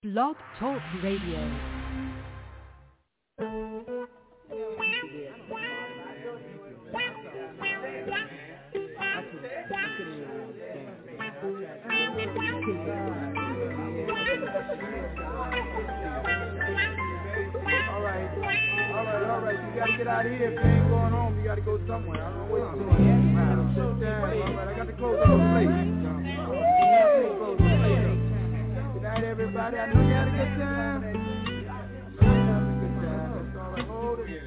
Blog Talk Radio. All right, you gotta get out of here. If you ain't going home, you gotta go somewhere. I don't know what you're doing. All right, I got to close the place. Good night, everybody. I know you had a good time. That's all right. Hold it.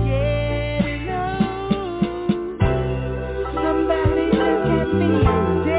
Somebody look at me.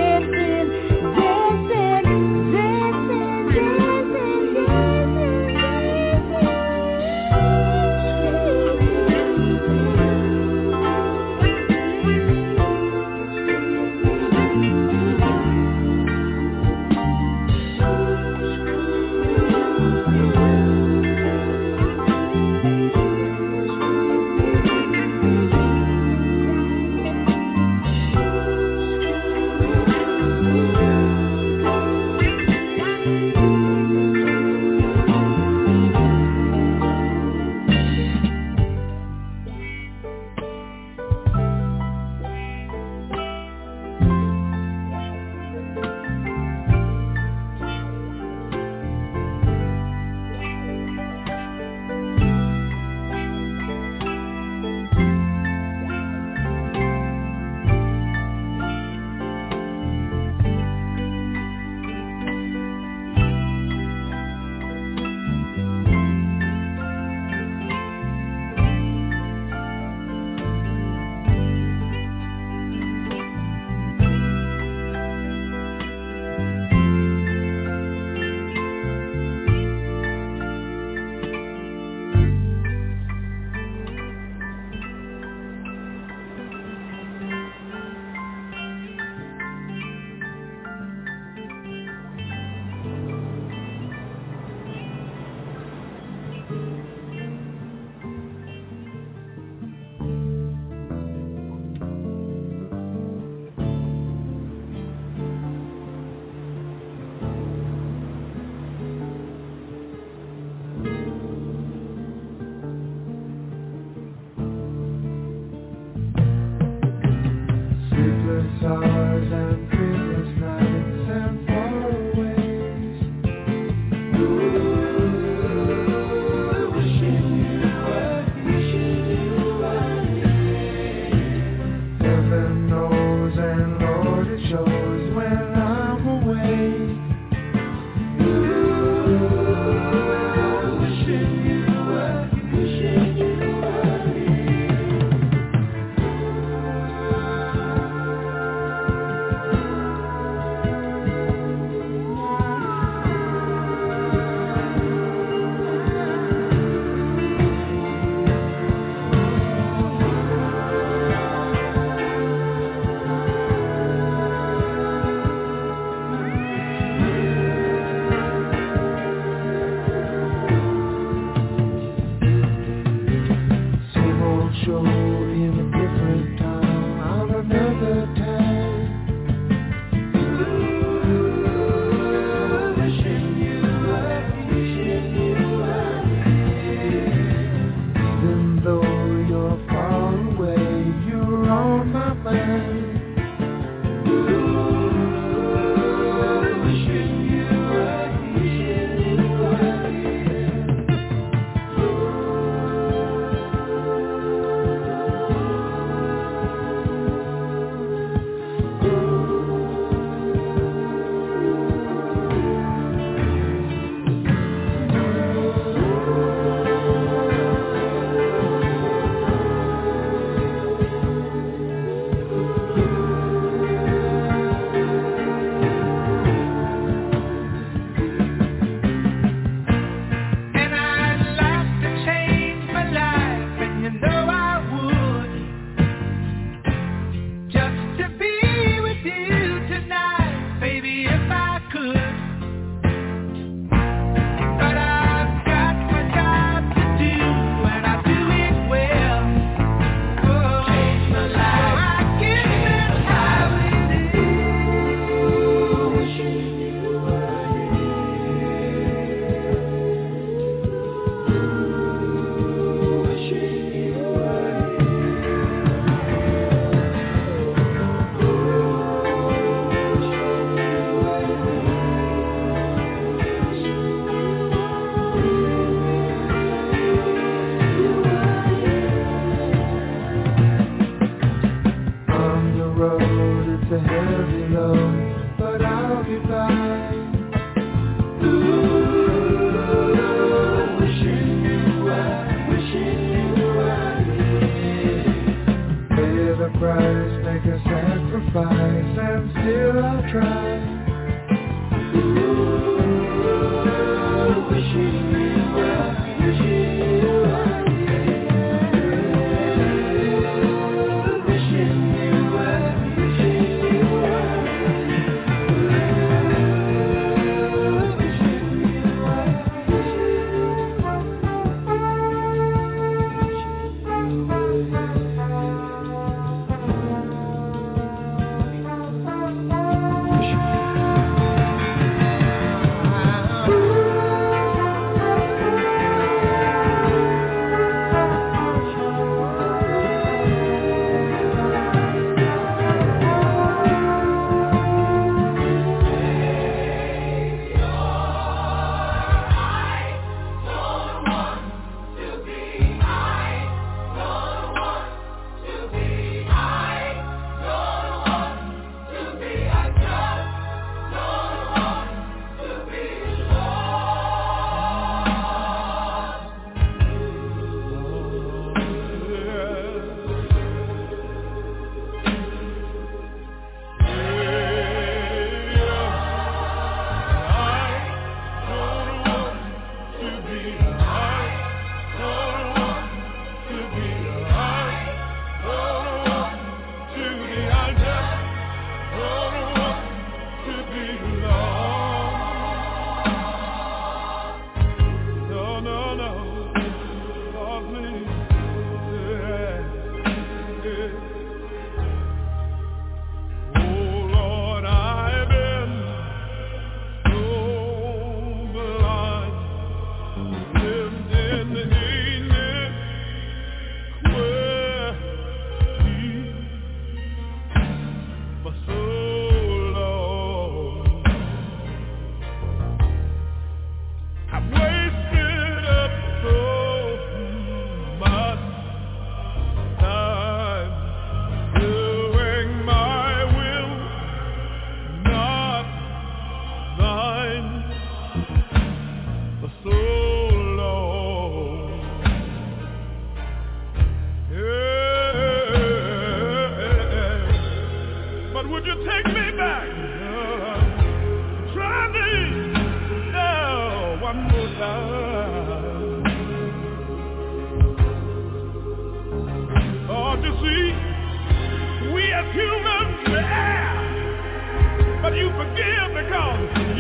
forgive because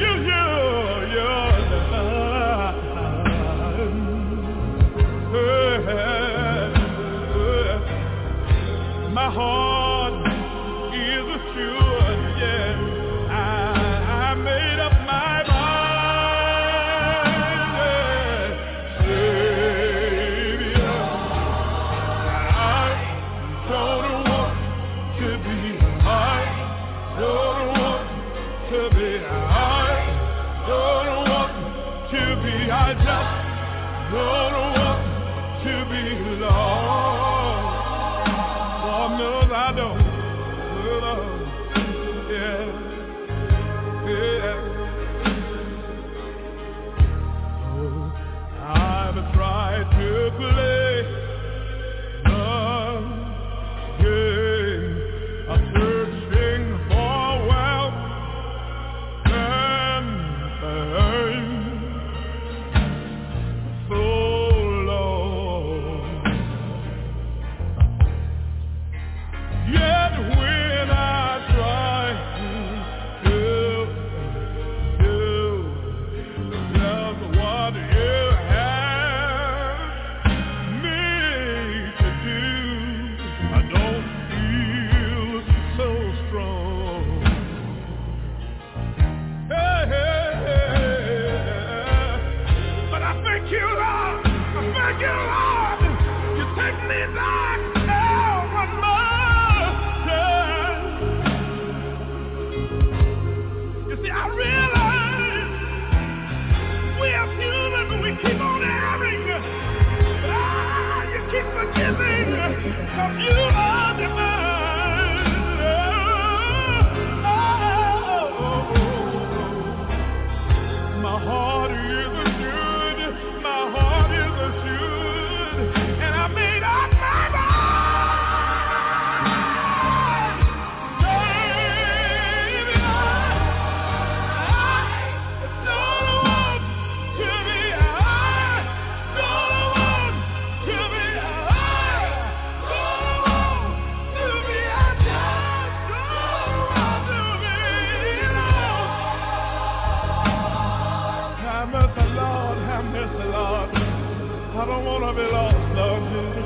my heart is assured, yes, I made up my mind, Savior, I don't want to be, I don't want to be, I don't want to be, I just don't want to be lost. Lord knows I don't. Yeah. Oh, I've tried to play the game of searching for wealth and fame so long. Yet when I try to do just what you have me to do, I don't feel so strong. Hey, hey, hey. But I thank you, Lord. I thank you, Lord. You take me back. One more time. You see, I realize we are human, we keep on erring. You keep forgiving, because you are divine. My heart is assured, my heart is assured, and I made up my mind. I don't want to be lost, Lord Jesus.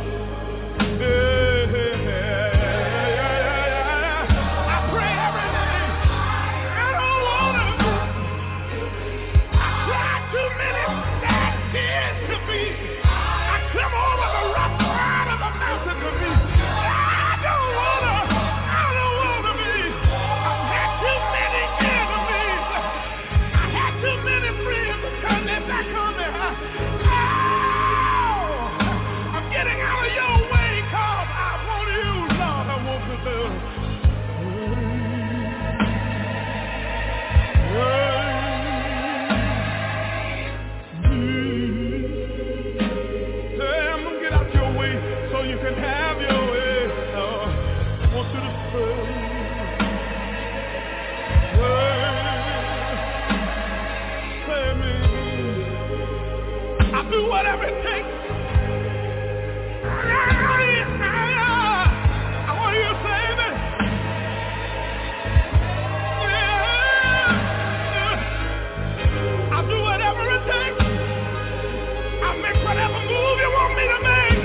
I pray every day. I don't want to. I cried too many sad tears to be. I come over the rough side of the mountain to be. I don't want to be. I've had too many enemies. I had too many friends to turn their back on me. Getting out of your way, cause I want you, Lord, I want to do. Say, I'm gonna get out your way so you can have your way. Lord, I want you to say me. I'll do whatever it takes. I want you to save it. Yeah. I'll do whatever it takes. I'll make whatever move you want me to make.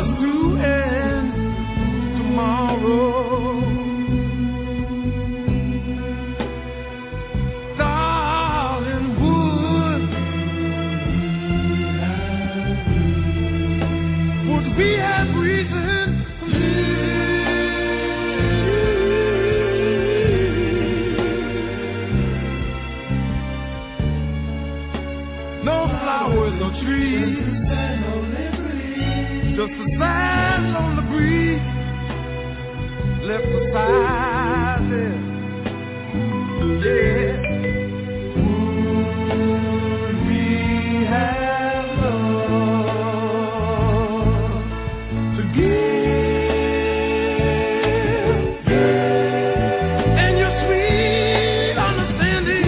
is to end tomorrow. Darling, would we have reason to live? No flowers, no trees, just the sand on the breeze left beside it. Yeah. Would we have love to give? Yeah. And your sweet understanding.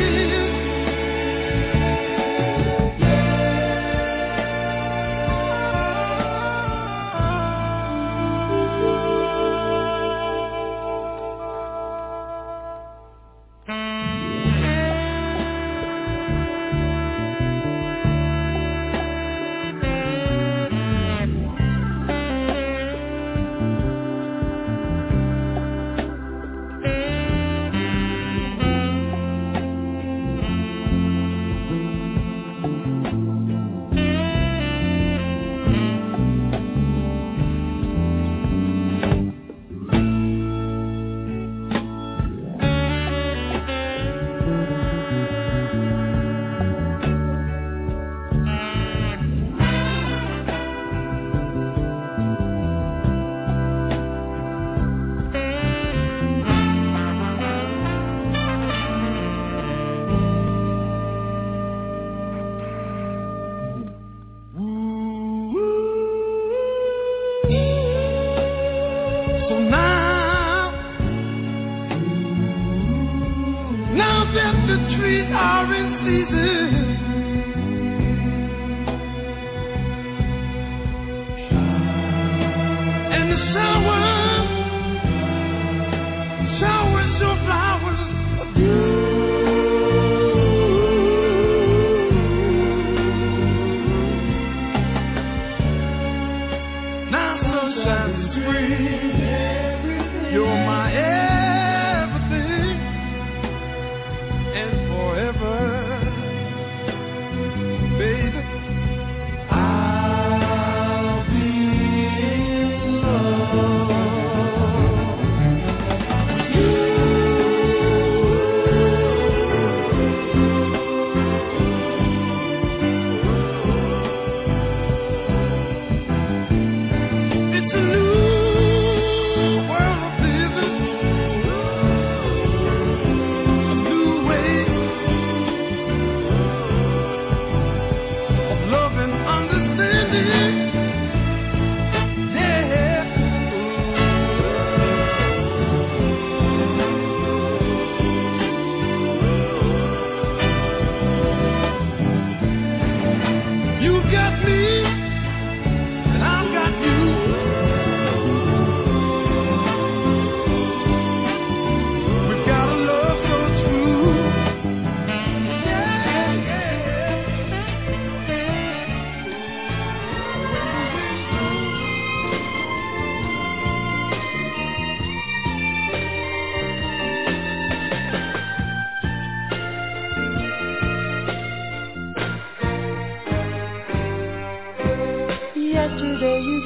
Yesterday you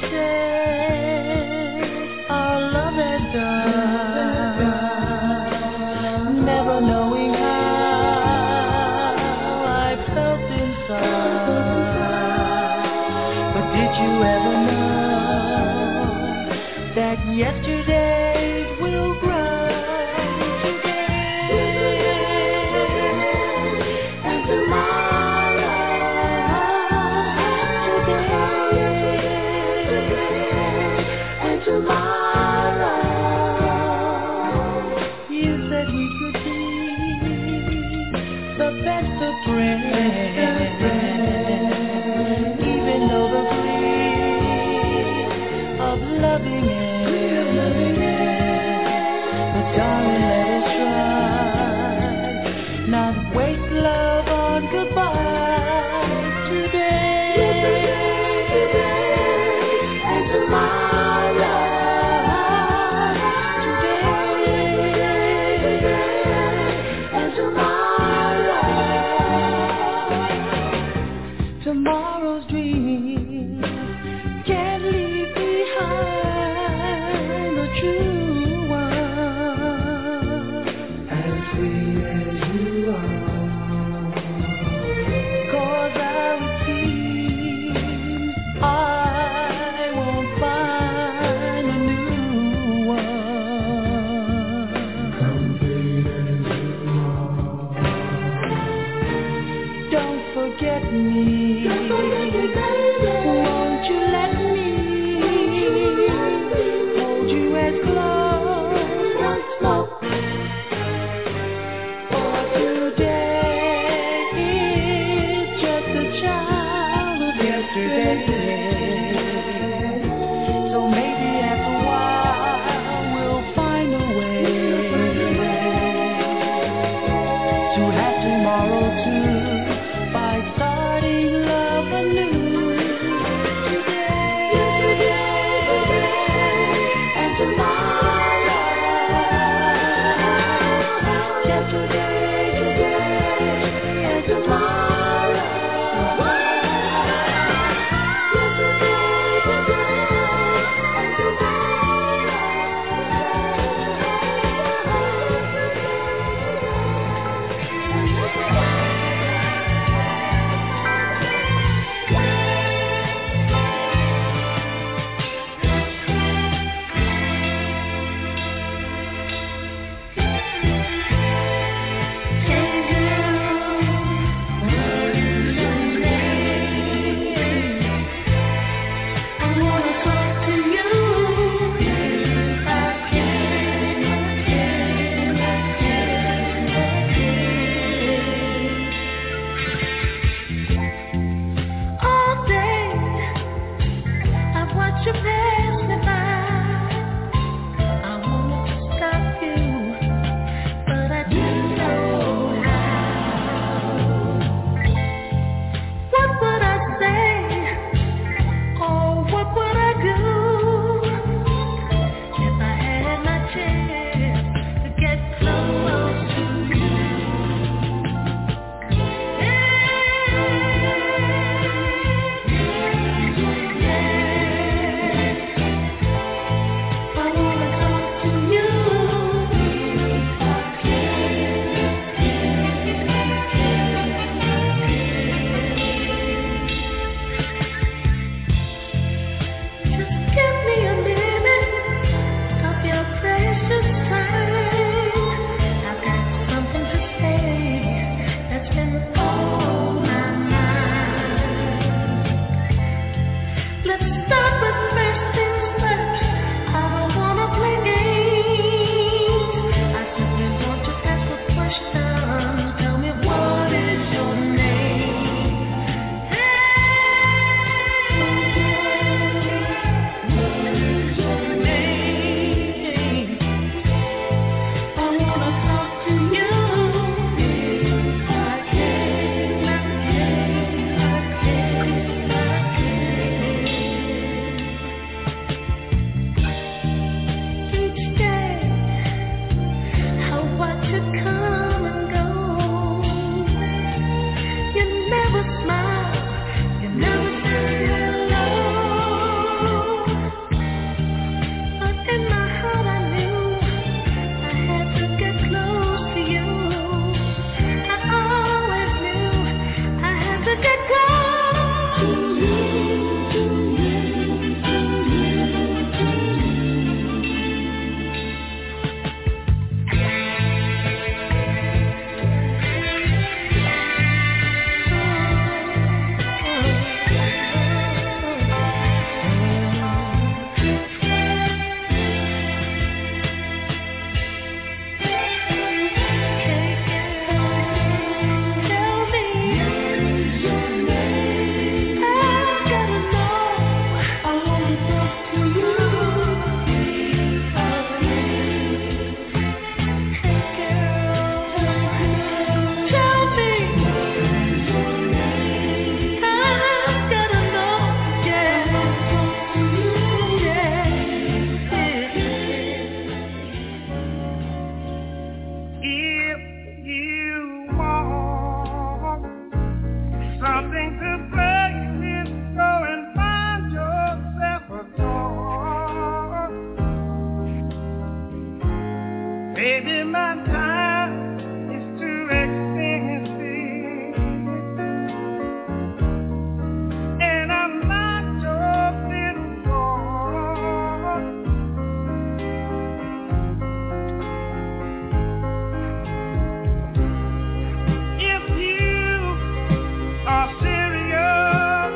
said our love had done, never knowing how I felt inside. But did you ever know that yesterdays will grow today and tomorrow? Even though the dream of loving but darling, let us try, not waste love on goodbye today and tomorrow. Baby, my time is too expensive, and I'm not your little boy. If you are serious,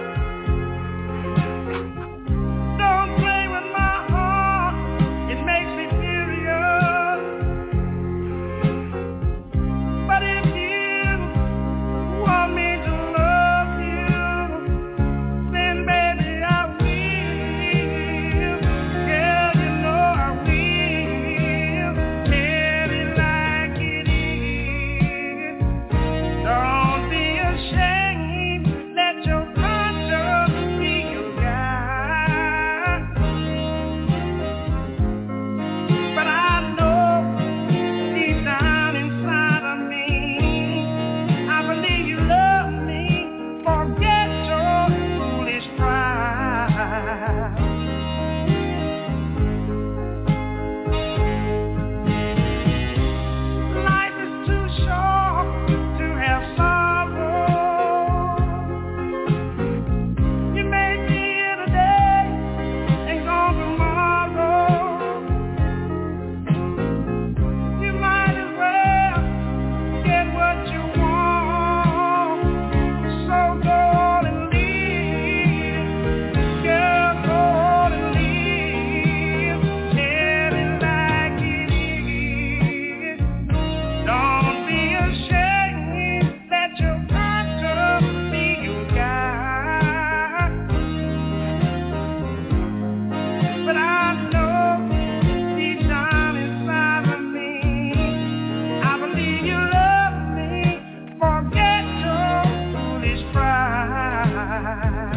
don't play with my heart, it makes me furious. But if you want me to love you, then baby I will. Girl, you know I will. Tell it like it is. Don't be ashamed, let your conscience be your guide. But I know deep down inside of me, I believe you love me. Forget your foolish pride. Life is too short to have sorrow. You may be here today and gone tomorrow. You might as well get what you want. So go on and live. Girl, go on and live. Tell it like it is. Don't be ashamed. Let your conscience be your guide. But I know deep down inside of me, I believe you love me. Forget your foolish pride.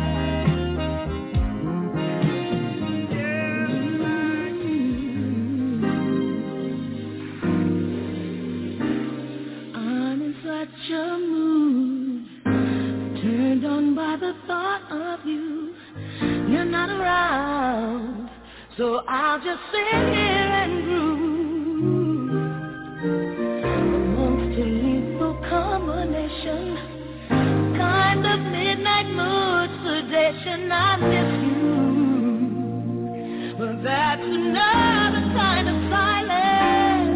I'm in such a mood, turned on by the thought of you. You're not around, so I'll just sit here and brood. The most lethal combination, kind of midnight mood sedation. I miss you, but that's another kind of silence.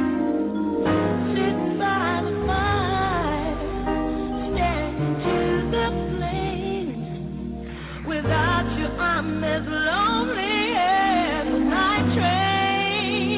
Sit by the fire, stand into the flames. Without you, I'm as lonely as a night train.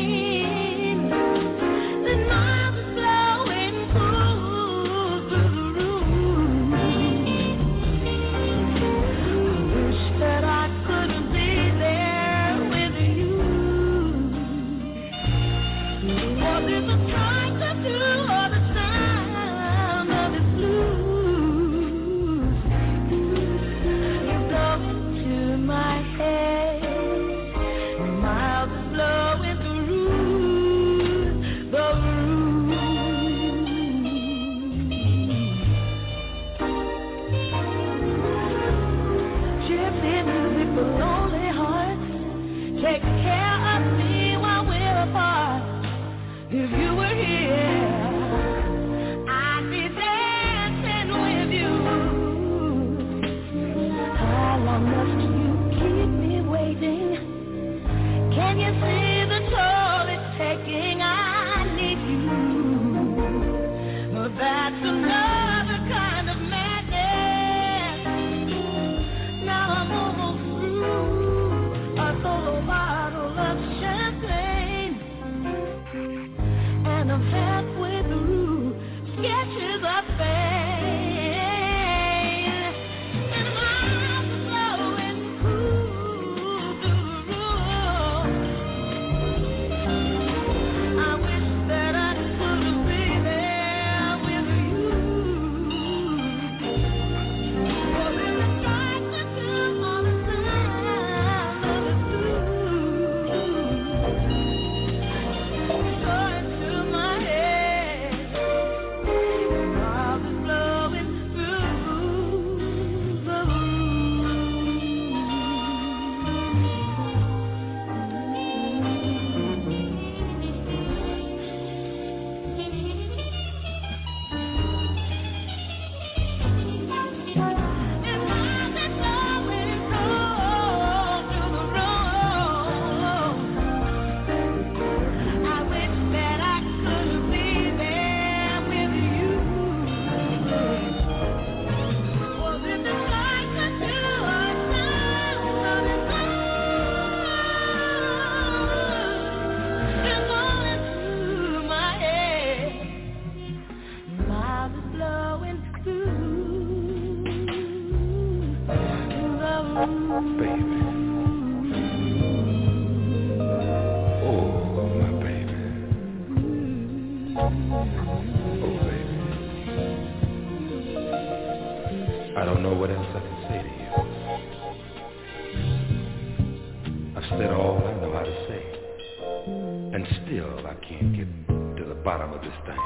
said all I know how to say. And still I can't get to the bottom of this thing.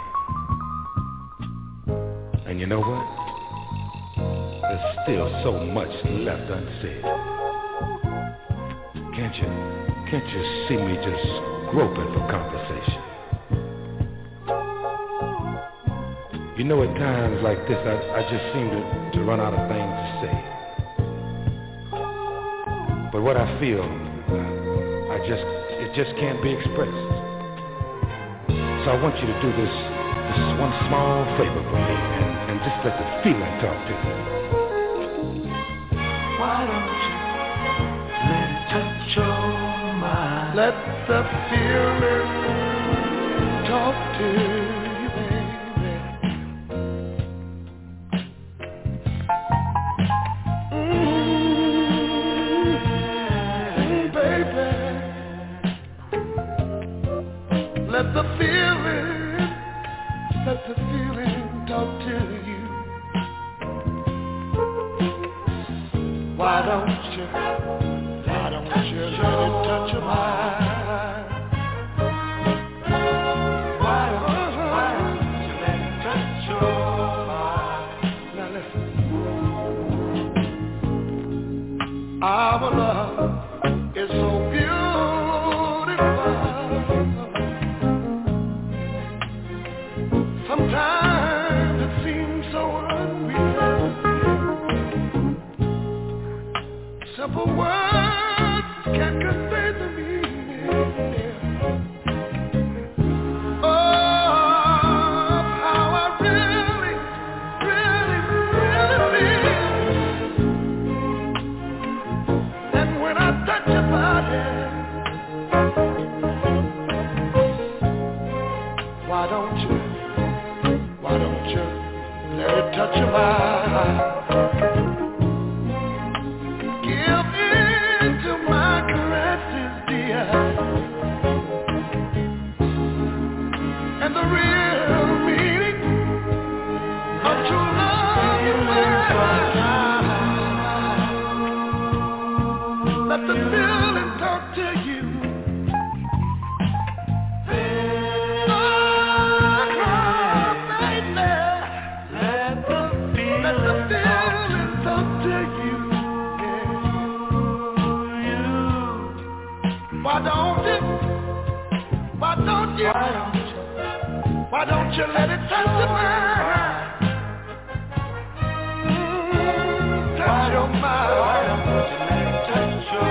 And you know what? There's still so much left unsaid. Can't you see me just groping for conversation? You know, at times like this, I just seem to run out of things to say. But what I feel, it just can't be expressed. So I want you to do this one small favor for me and just let the feeling talk to you. Why don't you let it touch your mind? Let the feeling talk to you, baby. Baby. Let the feeling talk to you. Why don't you let it touch your mind? Why don't you let it touch your mind? Now listen. Our love is so beautiful. Sometimes it seems so unreal. Simple words can't convey the meaning of how I really, really, really feel. And when I touch your body, why don't you let it touch your mind? Give in to my caresses, dear, and the real meaning of true love you find. Let the feeling talk to you. Why don't you let it touch your mind? Touch your mind. Why don't you let it touch your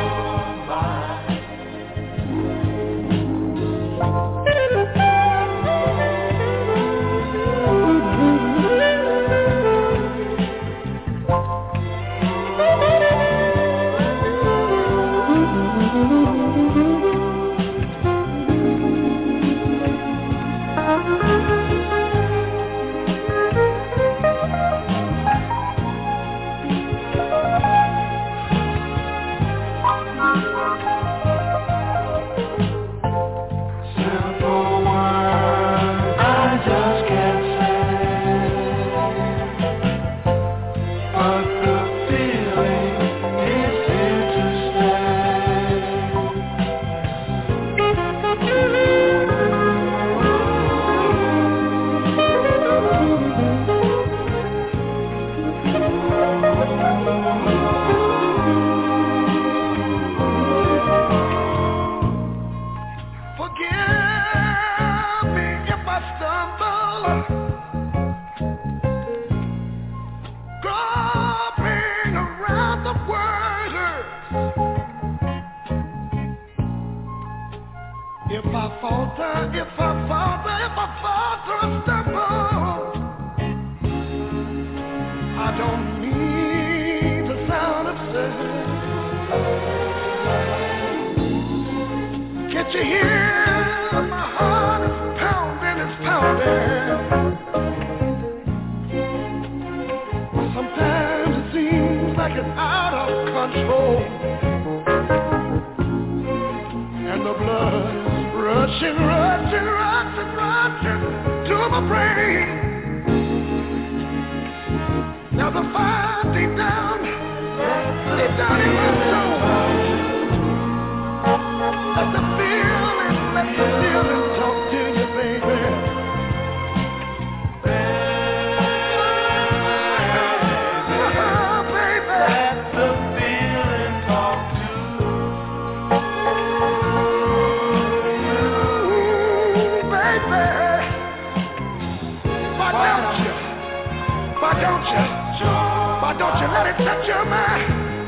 Why don't you let it touch your mind?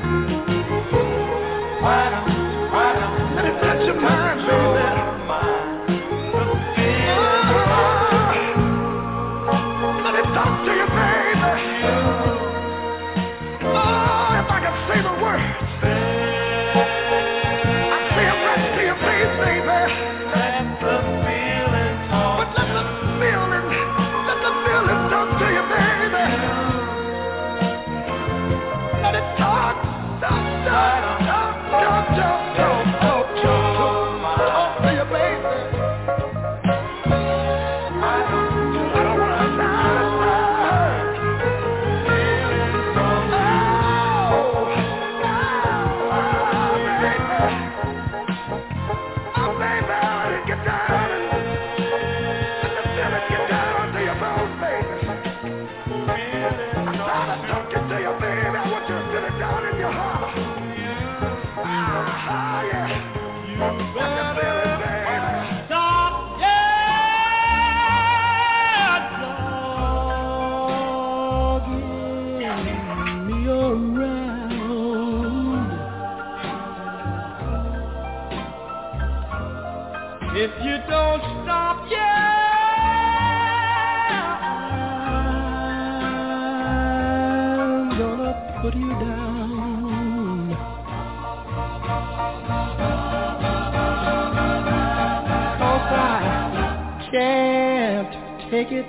Let it touch your mind, baby. Let it talk to you, baby. Oh, if I could say the words, I'd say them right to your face, baby. But let the feeling talk to you, baby. Let it talk to you, baby. I don't want to if you don't stop, I'm gonna put you down. Cause I can't take it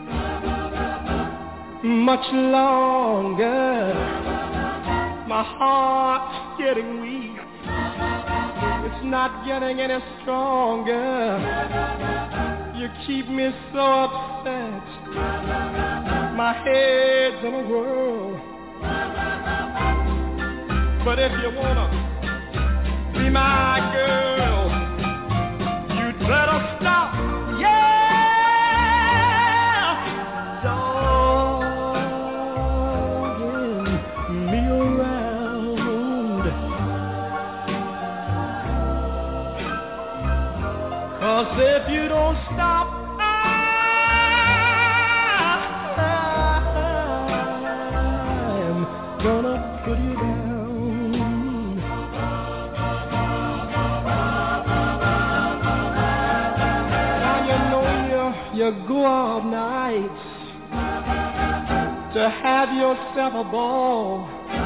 much longer. My heart's getting weak. It's not getting any stronger. You keep me so upset. My head's in a whirl. But if you wanna be my girl, you'd better stop. Dogging me around. 'Cause if you don't stop, I'm gonna put you down. Now you know you go all night to have yourself a ball.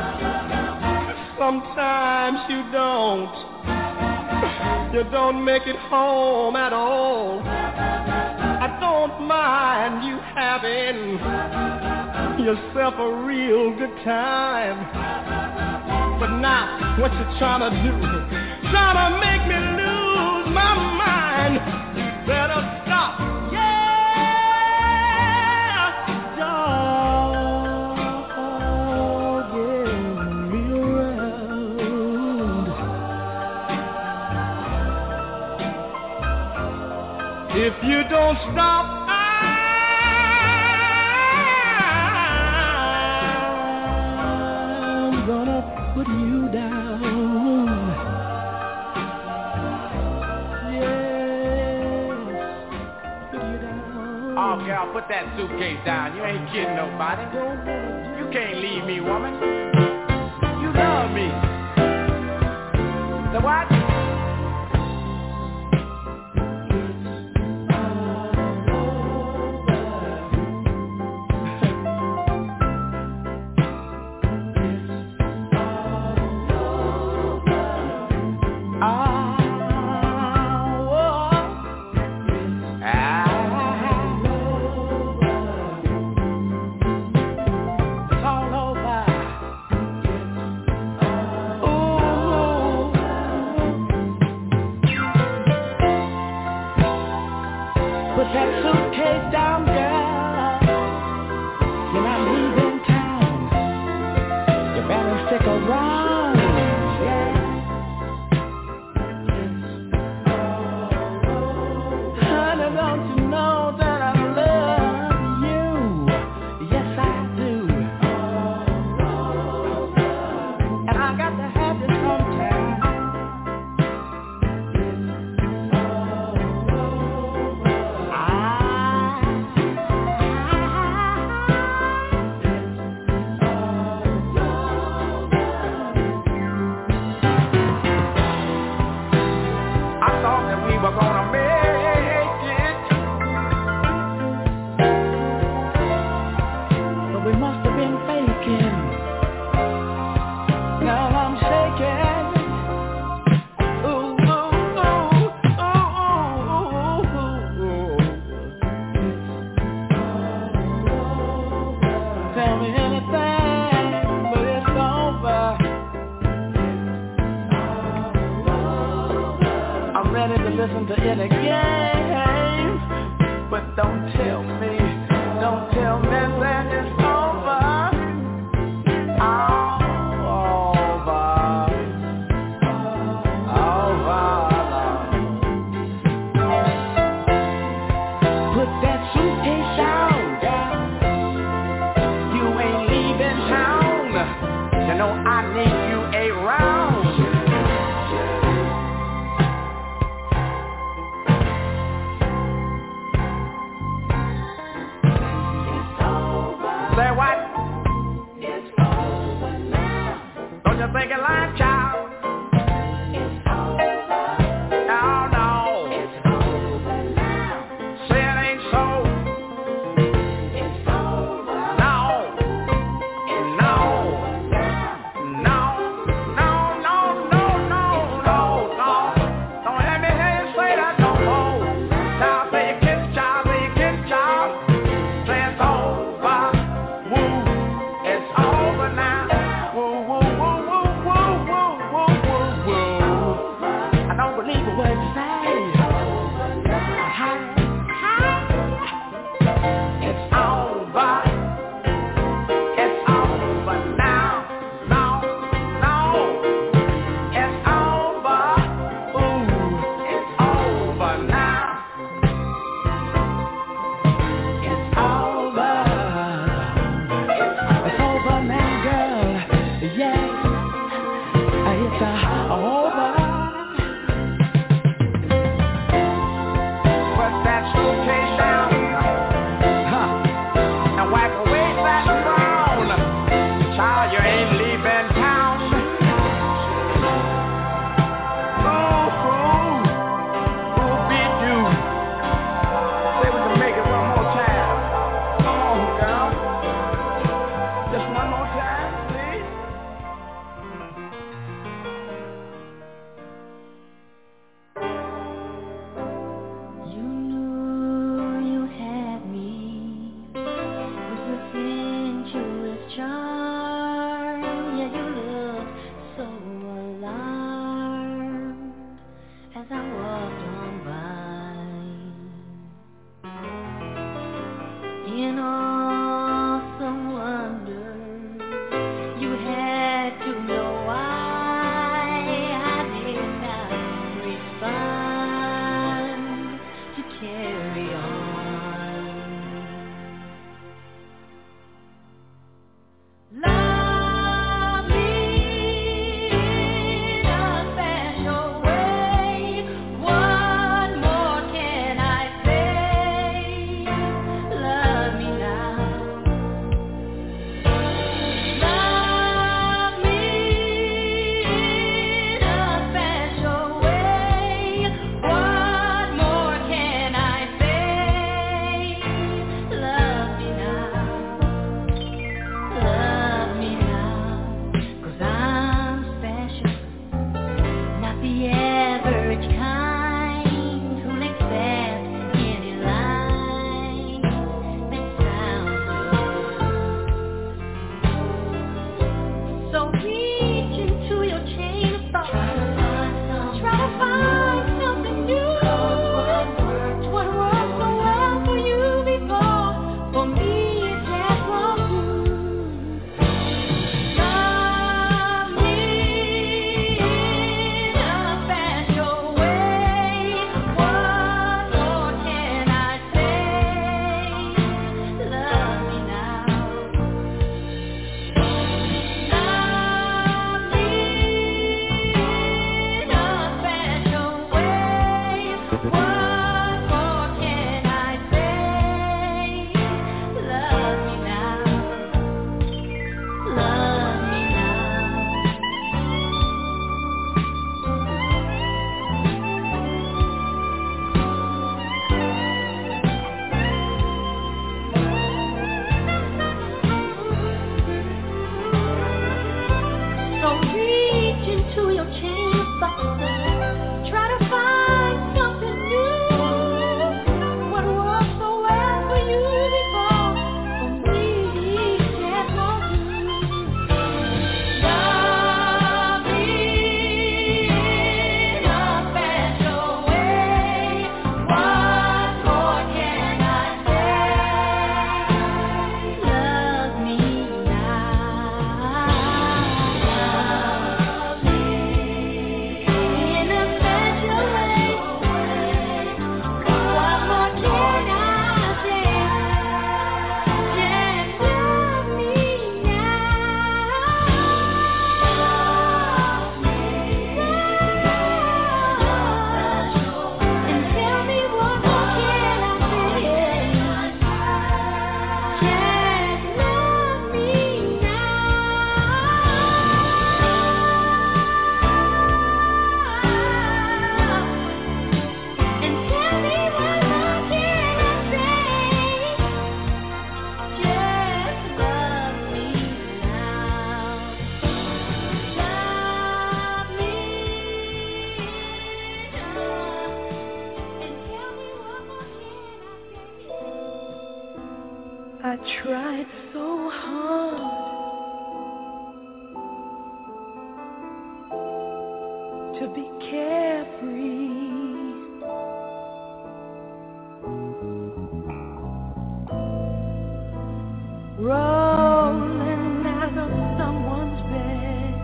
Sometimes you don't. You don't make it home at all. I don't mind you having yourself a real good time. But now, what you trying to do? Trying to make me lose my mind. You better stop. Dogging me around. If you don't stop, I'm gonna put you down. Yes, put you down. Oh, girl, put that suitcase down. You ain't kidding nobody. You can't leave me, woman. You love me. The what? Put that suitcase down, girl. You're not leaving town. You better stick around, yeah. ready to listen to any game. But don't tell me that it's over. Put that suitcase down, you ain't leaving town. You know I need you around. It's over. I tried so hard to be carefree. Rolling out of someone's bed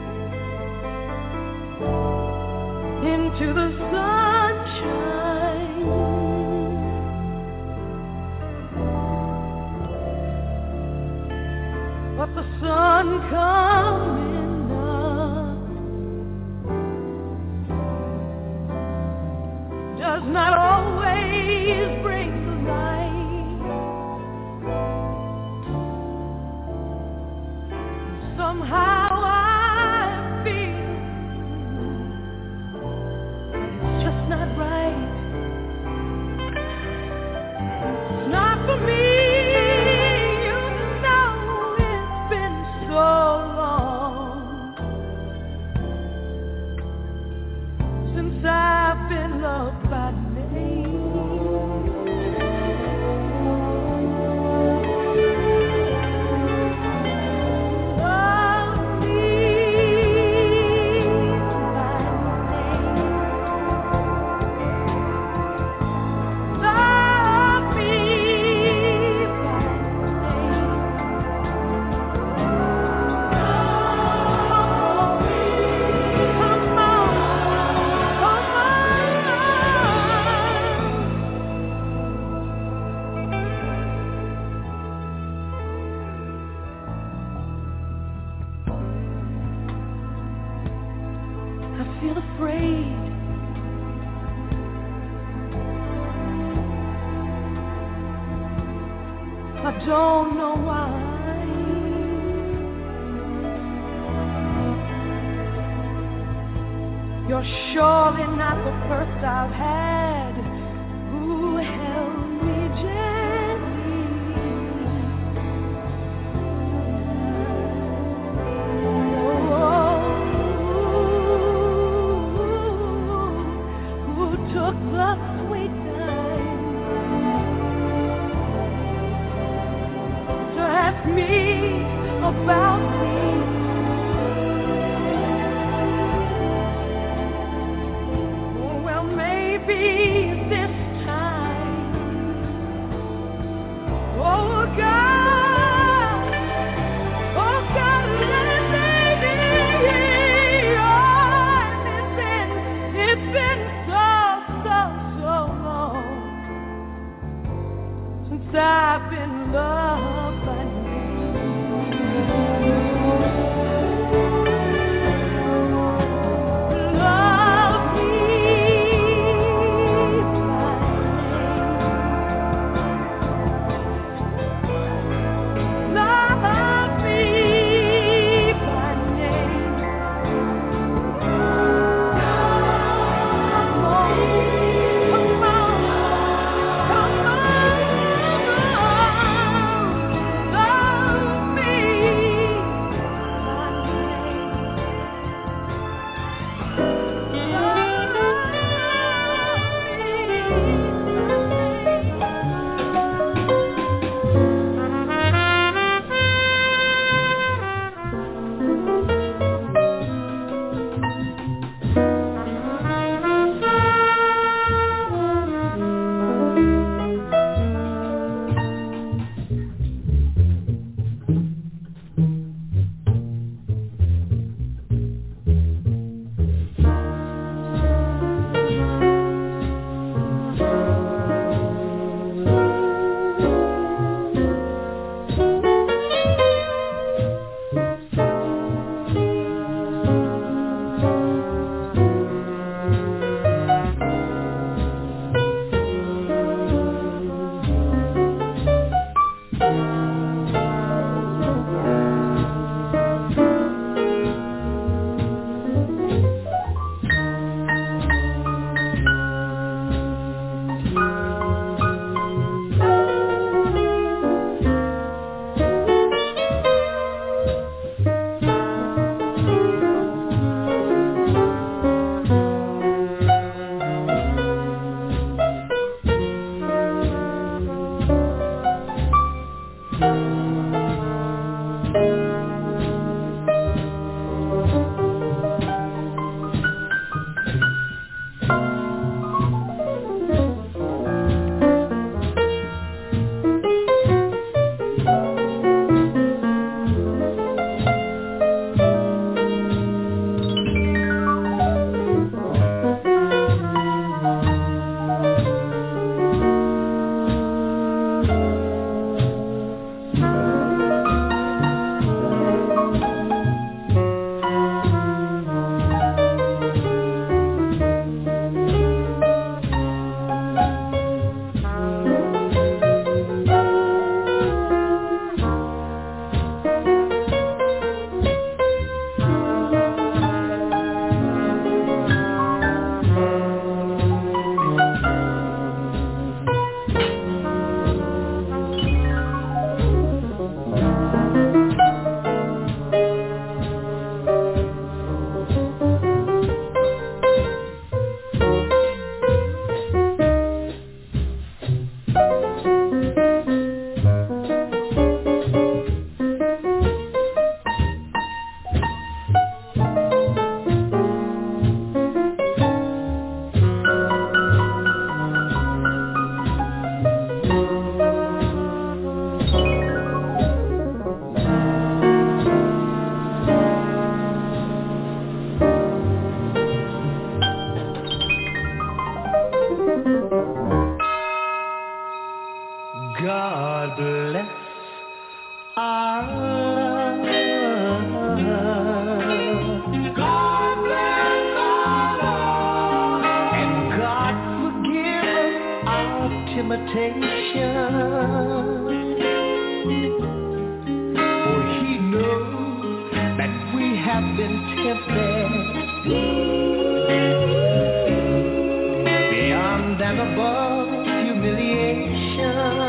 into the sunshine. But the sun coming up does not always bring the light. Somehow I feel that it's just not right. It's not for me. You know it's been so long since I've been loved by name. Don't know why. You're surely not the first I've had who held me gently. Who took the sweet time to ask me about me. Well, maybe this time, oh God, let it be. Oh, it's been so long since I've been loved by you. Love me. God bless our love. God bless our love. And God forgive us our temptation. For He knows that we have been tempted beyond and above humiliation.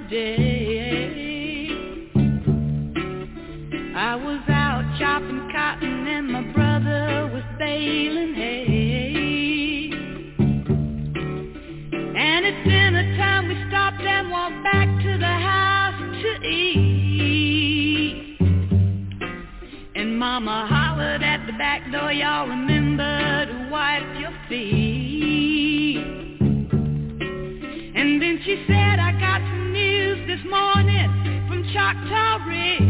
day. I was out chopping cotton and my brother was baling hay. And at dinner time we stopped and walked back to the house to eat. And Mama hollered at the back door, y'all remember to wipe your feet. And then she said, I got some news this morning from Choctaw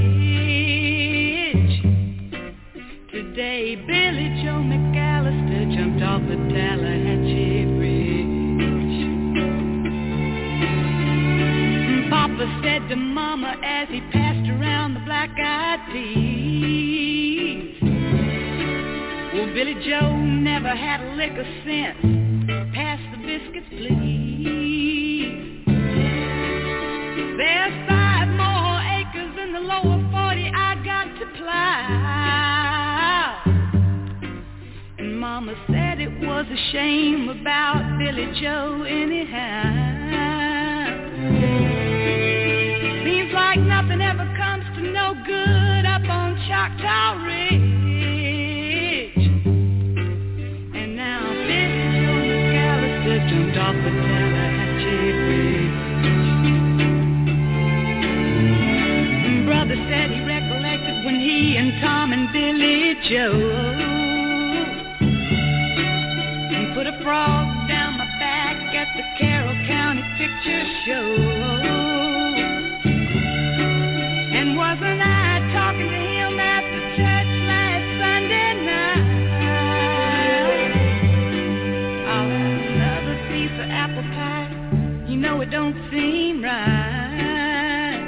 Ridge. Today Billy Joe McAllister jumped off the Tallahatchie Bridge. Papa said to Mama as he passed around the black-eyed peas, well, Billy Joe never had a lick of sense. Pass the biscuits, please. There's 5 more acres in the lower 40 I got to plow. And Mama said it was a shame about Billy Joe anyhow. Seems like nothing ever comes to no good up on Choctaw Ridge. And now Billy Joe McAllister jumped off the Tallahatchie Bridge. Brother said he recollected when he and Tom and Billy Joe put a frog down my back at the Carroll County Picture Show. And wasn't I talking to him after church last Sunday night? I'll have another piece of apple pie. You know it don't seem right.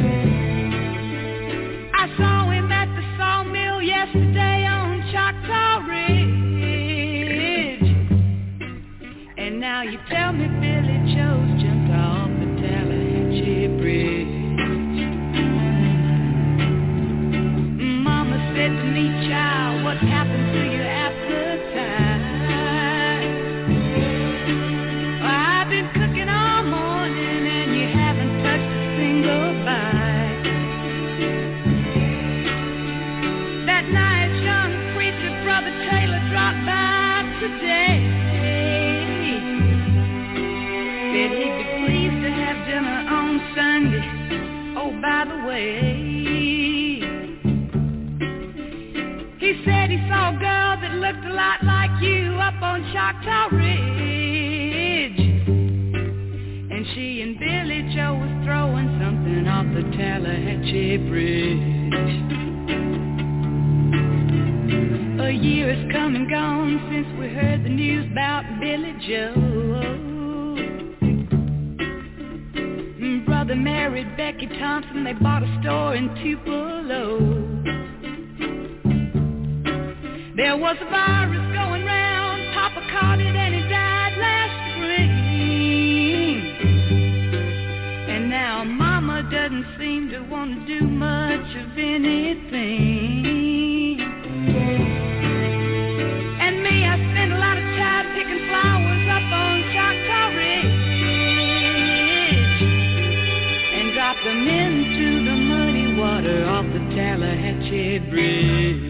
I saw him at the sawmill yesterday on Choctaw Ridge. And now you tell me Billy Joe's jumped off the Tallahatchie Bridge. Mama said to me, child, what happened to your appetite? I've been cooking all morning and you haven't touched a single bite. That nice young preacher, Brother Taylor, dropped by today. Said he'd be pleased to have dinner on Sunday. Oh, by the way, he said he saw a girl that looked a lot like you up on Choctaw Ridge. And she and Billy Joe was throwing something off the Tallahatchie Bridge. A year has come and gone since we heard the news about Billy Joe. Brother married Becky Thompson, they bought a store in Tupelo. There was a virus going round, Papa caught it and he died last spring. And now Mama doesn't seem to want to do much of anything. And me, I spend a lot of time picking flowers up on Choctaw Ridge. Drop them into the muddy water off the Tallahatchie Bridge.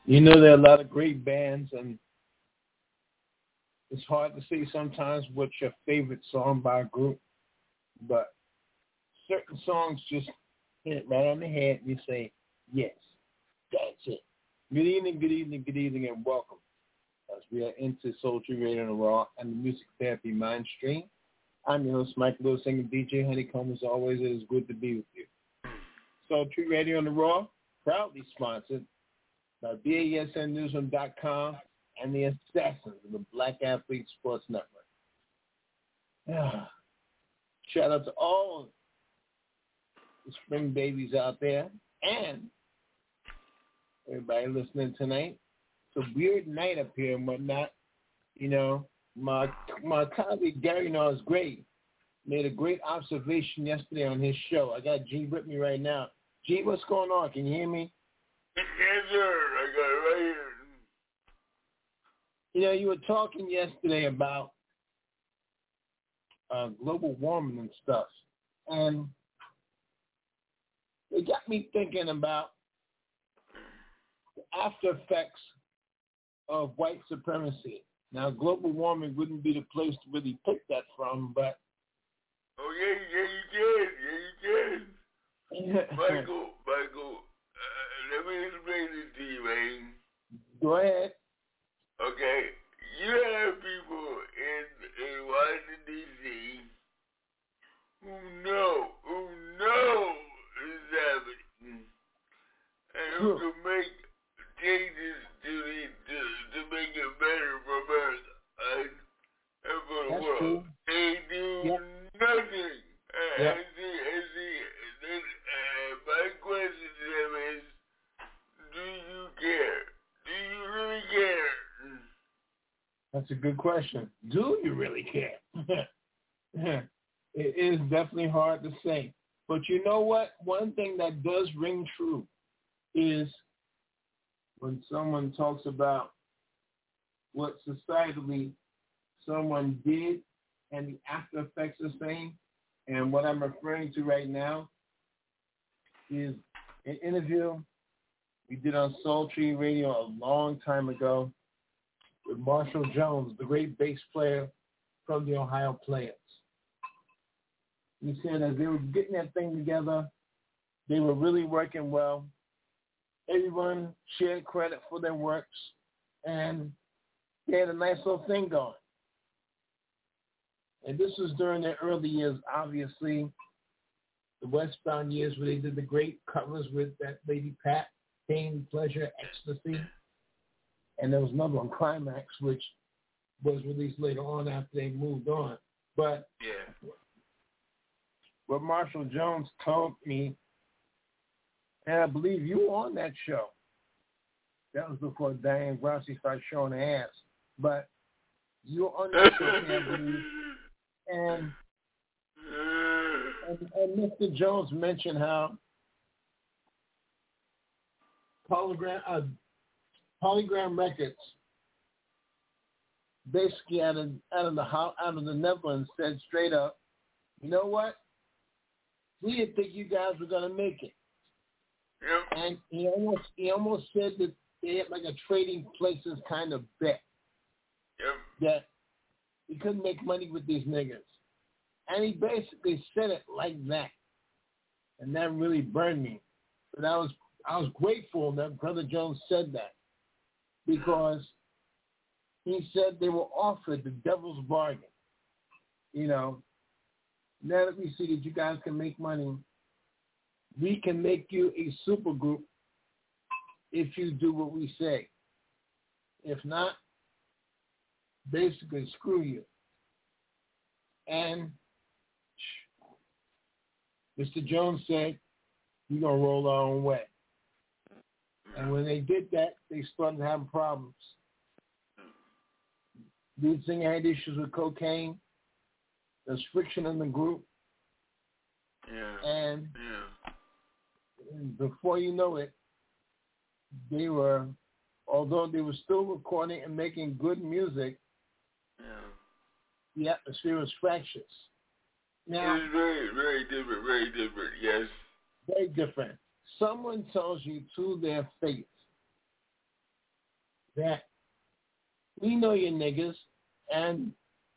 You know, there are a lot of great bands, and it's hard to say sometimes what's your favorite song by a group, but certain songs just hit it right on the head, and you say, yes, that's it. Good evening, good evening, good evening, and welcome. As we are into Sultry Radio on the Raw and the Music Therapy Mind Stream. I'm your host, Mike Lewis, singing DJ Honeycomb. As always, it is good to be with you. Sultry Radio on the Raw, proudly sponsored by BASNnewsroom.com and the Assassins of the Black Athlete Sports Network. Shout out to all the spring babies out there and everybody listening tonight. It's a weird night up here and whatnot. You know, my colleague Gary Knowles Gray made a great observation yesterday on his show. I got G with me right now. G, what's going on? Can you hear me? Yes, sir. I got it right here. You know, you were talking yesterday about global warming and stuff, and it got me thinking about the after effects of white supremacy. Now, global warming wouldn't be the place to really pick that from, but... Oh, yeah, you can. Michael, let me explain this to you, man. Go ahead. Okay, you have people in Washington, D.C. who know is happening, and who can make changes to make it better for America and for the world. True. They do nothing. Yep. My question to them is, do you care? Do you really care? That's a good question. Do you really care? It is definitely hard to say. But you know what? One thing that does ring true is when someone talks about what societally someone did and the after effects are saying, and what I'm referring to right now is an interview we did on Sultry Radio a long time ago with Marshall Jones, the great bass player from the Ohio Players. He said as they were getting that thing together, they were really working well. Everyone shared credit for their works, and they had a nice little thing going. And this was during their early years, obviously, the Westbound years where they did the great covers with that lady Pat, Pain, Pleasure, Ecstasy. And there was another one, Climax, which was released later on after they moved on. But what Marshall Jones told me, and I believe you were on that show. That was before Diane Grossi started showing her ass. But you were on that show, I believe. And Mr. Jones mentioned how Polygram Records, basically out of the Netherlands, said straight up, you know what? We didn't think you guys were gonna make it. Yep. And he almost said that they had like a trading places kind of bet. Yep. That he couldn't make money with these niggas. And he basically said it like that. And that really burned me. But I was grateful that Brother Jones said that. Because he said they were offered the devil's bargain. You know, now that we see that you guys can make money, we can make you a super group if you do what we say. If not, basically screw you. And Mr. Jones said, we're going to roll our own way. And when they did that, they started having problems. Lead singer had issues with cocaine. There's friction in the group. Yeah. And before you know it, they were, although they were still recording and making good music, the atmosphere was fractious. Now, it's very, very different, yes. Very different. Someone tells you to their face that we know you're niggas, and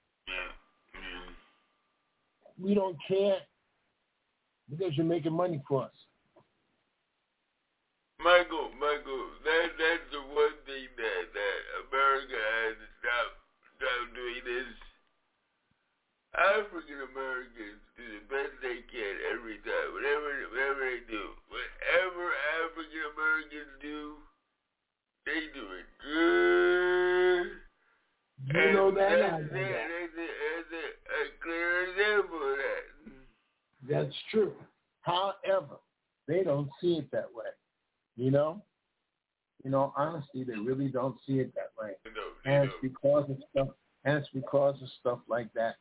we don't care because you're making money for us. Michael, that's the one thing that America has to stop doing is African Americans do the best they can every time. Whatever they do. Whatever African Americans do, they do it good. You know that. That's a clear example of that. That's true. However, they don't see it that way. You know, honestly, they really don't see it that way. And it's because of stuff like that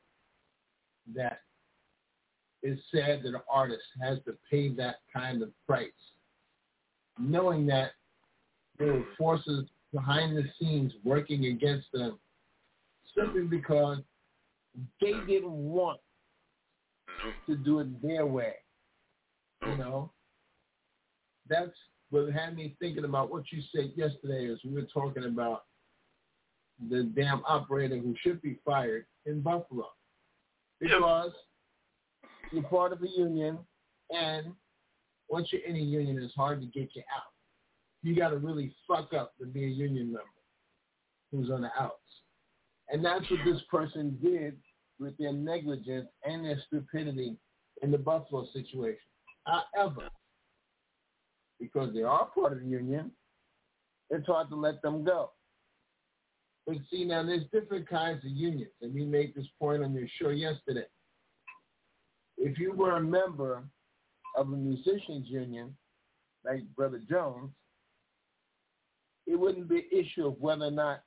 it's sad that an artist has to pay that kind of price, knowing that there were forces behind the scenes working against them simply because they didn't want to do it their way. You know, that's what had me thinking about what you said yesterday as we were talking about the damn operator who should be fired in Buffalo. Because you're part of a union, and once you're in a union, it's hard to get you out. You got to really fuck up to be a union member who's on the outs. And that's what this person did with their negligence and their stupidity in the Buffalo situation. However, because they are part of the union, it's hard to let them go. But see, now there's different kinds of unions, and we made this point on your show yesterday. If you were a member of a musicians union, like Brother Jones, it wouldn't be an issue of whether or not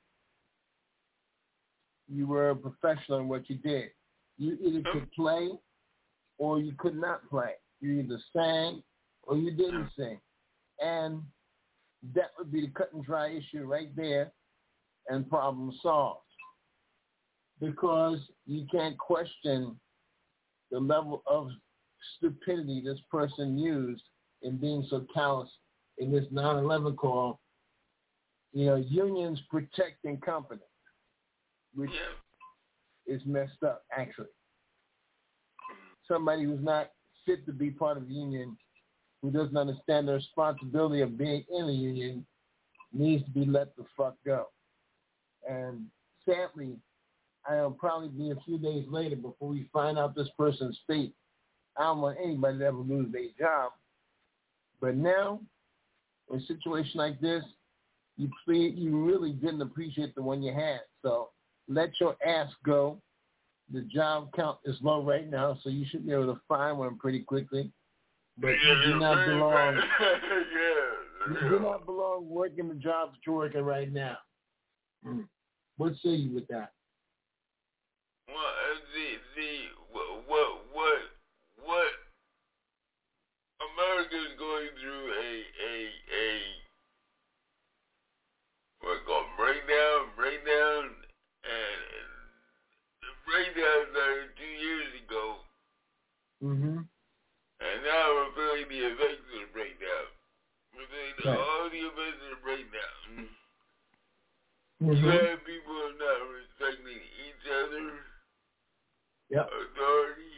you were a professional in what you did. You either could play or you could not play. You either sang or you didn't sing. And that would be the cut and dry issue right there, and problem solved. Because you can't question the level of stupidity this person used in being so callous in this 9/11 call. You know, unions protecting companies, which is messed up, actually. Somebody who's not fit to be part of the union, who doesn't understand the responsibility of being in a union, needs to be let the fuck go. And sadly, I'll probably be a few days later before we find out this person's fate. I don't want anybody to ever lose their job. But now, in a situation like this, you really didn't appreciate the one you had. So let your ass go. The job count is low right now, so you should be able to find one pretty quickly. But you do not belong. You do not belong working the job that you're working right now. What say you with that? Well, what America is going through breakdown, and the breakdown started 2 years ago. Mm-hmm. And now we're feeling the effects of the breakdown. We're feeling all the effects of the breakdown. You have people not respecting each other. Authority.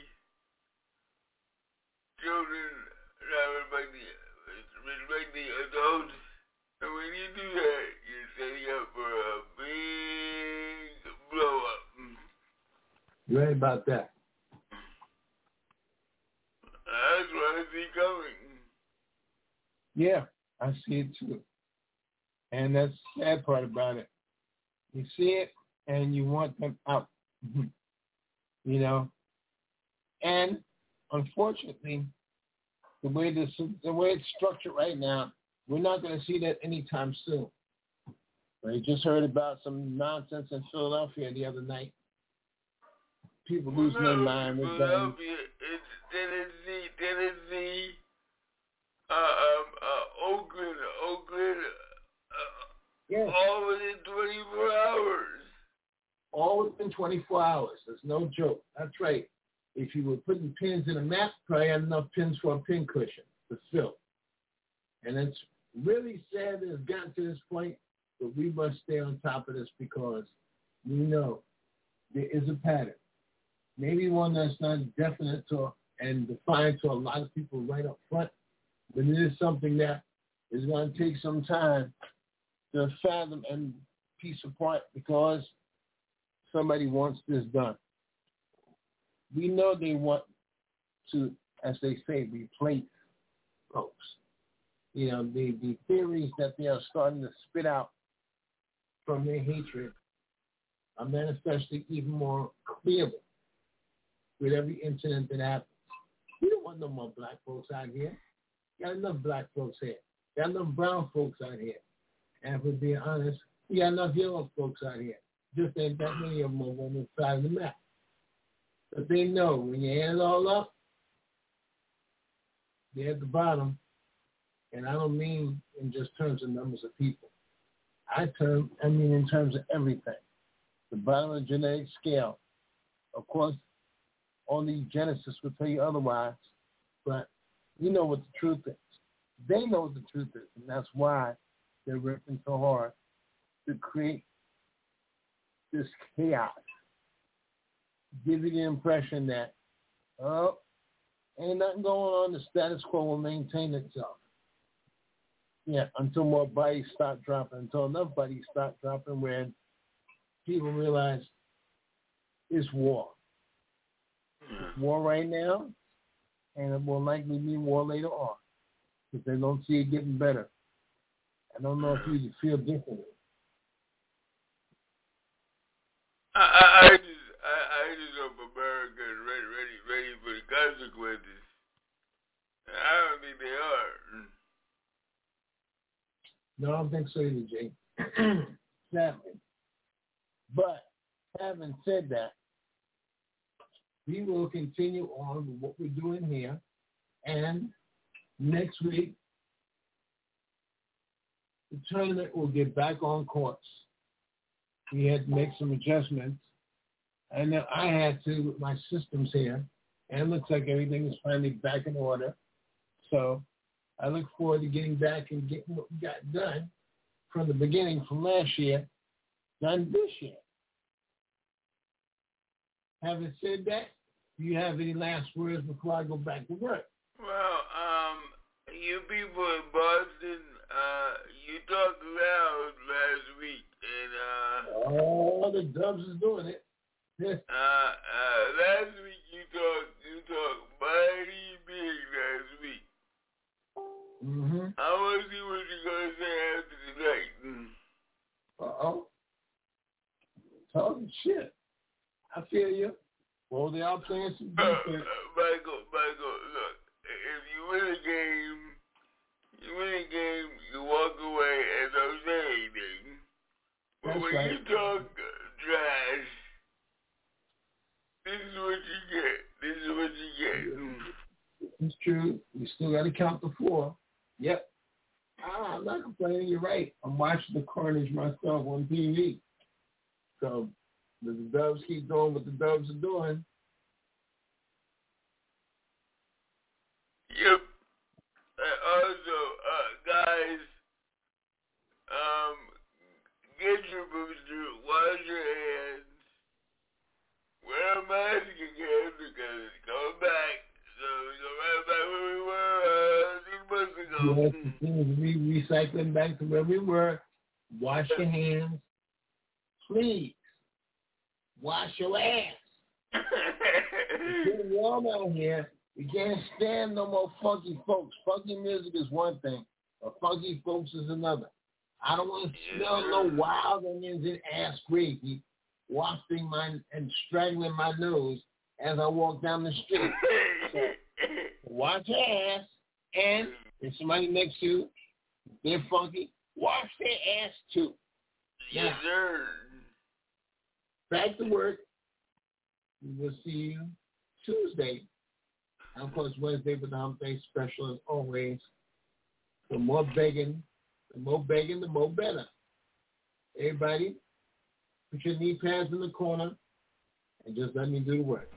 Children not respecting adults. And when you do that, you're setting up for a big blow up. You're right about that. That's what I see coming. Yeah, I see it too. And that's the sad part about it. You see it and you want them out. You know? And unfortunately, the way it's structured right now, we're not going to see that anytime soon. I just heard about some nonsense in Philadelphia the other night. People losing their mind with that. Tennessee, Oakland, yes. All within 24 hours. All within 24 hours. That's no joke. That's right. If you were putting pins in a map, probably had enough pins for a pin cushion to fill. And it's really sad that it's gotten to this point But we must stay on top of this because we know there is a pattern. Maybe one that's not definite and defined to a lot of people right up front, but it is something that is going to take some time to fathom and piece apart because somebody wants this done. We know they want to, as they say, replace folks. You know, the theories that they are starting to spit out from their hatred are manifesting even more clearly with every incident that happens. We don't want no more black folks out here. You got enough black folks here. You got enough brown folks out here. And if we're being honest, you got enough yellow folks out here. Just ain't that many of them on the side of the map. But they know when you add it all up, they're at the bottom. And I don't mean in just terms of numbers of people. I mean in terms of everything. The bottom of the genetic scale. Of course, only Genesis will tell you otherwise, but you know what the truth is. They know what the truth is, and that's why they're working so hard to create this chaos. Give you the impression that, ain't nothing going on, the status quo will maintain itself. Yeah, until more bodies start dropping, until enough bodies start dropping when people realize it's war. It's war right now, and it will likely be war later on if they don't see it getting better. I don't know if you feel differently. I just hope America is ready for the consequences. I don't think they are. No, I don't think so either, Jay. Sadly. But having said that, we will continue on with what we're doing here. And next week, the tournament will get back on course. We had to make some adjustments. And then I had to with my systems here. And it looks like everything is finally back in order. So I look forward to getting back and getting what we got done from the beginning, from last year, done this year. Having said that, do you have any last words before I go back to work? Well, you people in Boston, you talked loud last week, and the Dubs is doing it. Last week you talked mighty big last week. Mm-hmm. I want to see what you're going to say after tonight. Uh-oh. Talking shit. I feel you. Well, they are playing some defense. Michael, look. If you win a game, you walk away and don't say anything. But That's when right. you talk trash, this is what you get. It's true. You still got to count the 4. Yep. I'm not complaining. You're right. I'm watching the carnage myself on TV. So the Dubs keep doing what the Dubs are doing. Yep. And also, guys, get your booster, wash your hands, wear a mask again because it's coming back. So we go right back where we were 6 months ago. Yes, recycling back to where we were. Wash your hands. Please. Wash your ass. It's getting warm out here. We can't stand no more funky folks. Funky music is one thing, but funky folks is another. I don't want to smell no wild onions and ass gravy wafting and strangling my nose as I walk down the street. So, wash your ass, and if somebody next to you, they're funky, wash their ass too. Yes, sir. Back to work. We will see you Tuesday. And of course, Wednesday with the Hump Day special as always. The more begging, the more better. Everybody, put your knee pads in the corner and just let me do the work.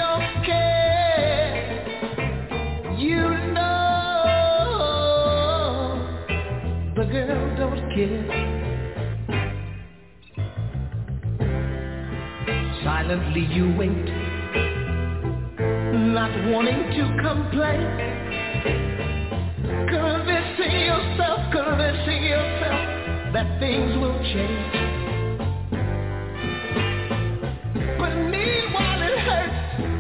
don't care. You know the girl don't care. Silently you wait, not wanting to complain, convincing yourself that things will change. But meanwhile it hurts,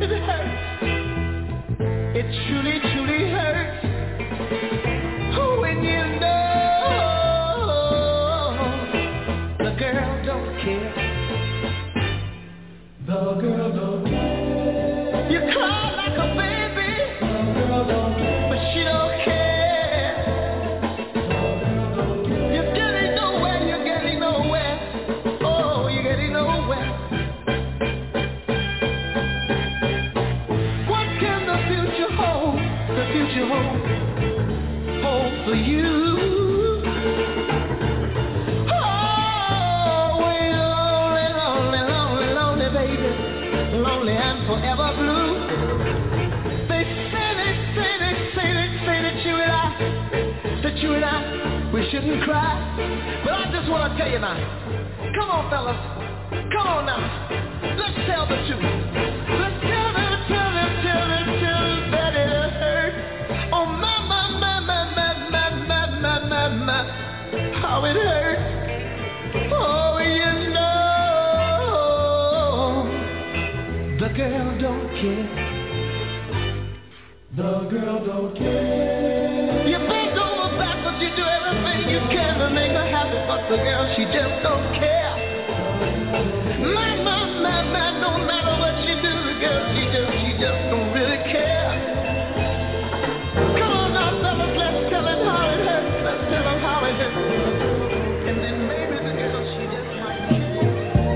it truly, truly hurts when you know the girl don't care. The girl don't care. You cry like a baby. The girl don't care. But she don't care. The girl don't care. You're getting nowhere. Oh, you're getting nowhere. What can the future hold? The future hold for you. Lonely and forever blue. They say that you and I, we shouldn't cry. But I just want to tell you now, come on fellas, come on now, let's tell the truth. Let's tell them that it hurt. Oh my, how it hurt. Oh, you know the girl don't care. The girl don't care. You bend over backwards, you do everything you can to make her happy, but the girl, she just don't care. My, no matter what you do, the girl, she just don't really care. Come on now, fellas, let's tell him how it hurts. Let's tell him how it hurts. And then maybe the girl, she just might care.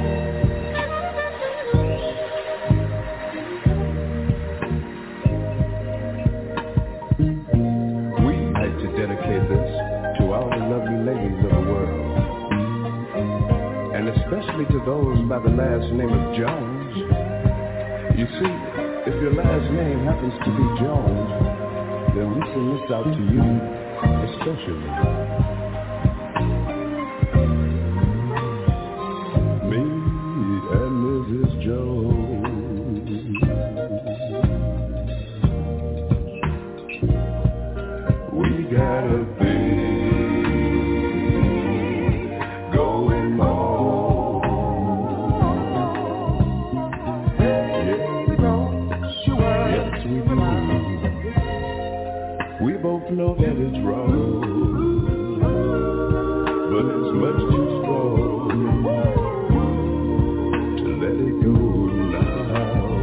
Dedicate this to all the lovely ladies of the world, and especially to those by the last name of Jones. You see, if your last name happens to be Jones, then we sing this out to you especially. Me and Mrs. Jones, we got a thing going on. Yes, we do. We both know that it's wrong, but it's much too strong to let it go now.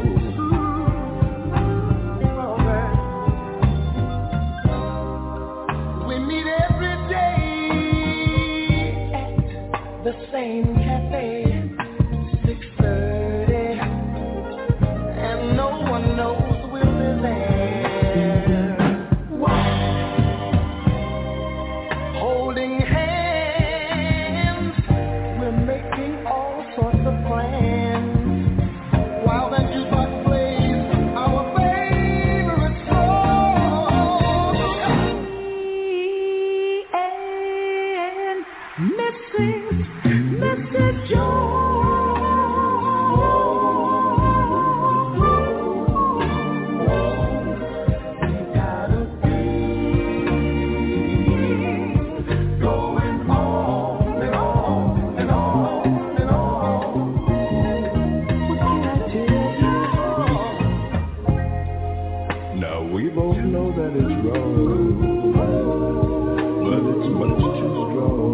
The same cafe, 6:30, and no one knows we'll be there. Why? Holding hands, we're making all sorts of plans, while the jukebox plays our favorite song. And missing Mr. Jones, we got a thing going on and on and on and on. What can I tell you? Now we both know that it's wrong, but it's much too strong.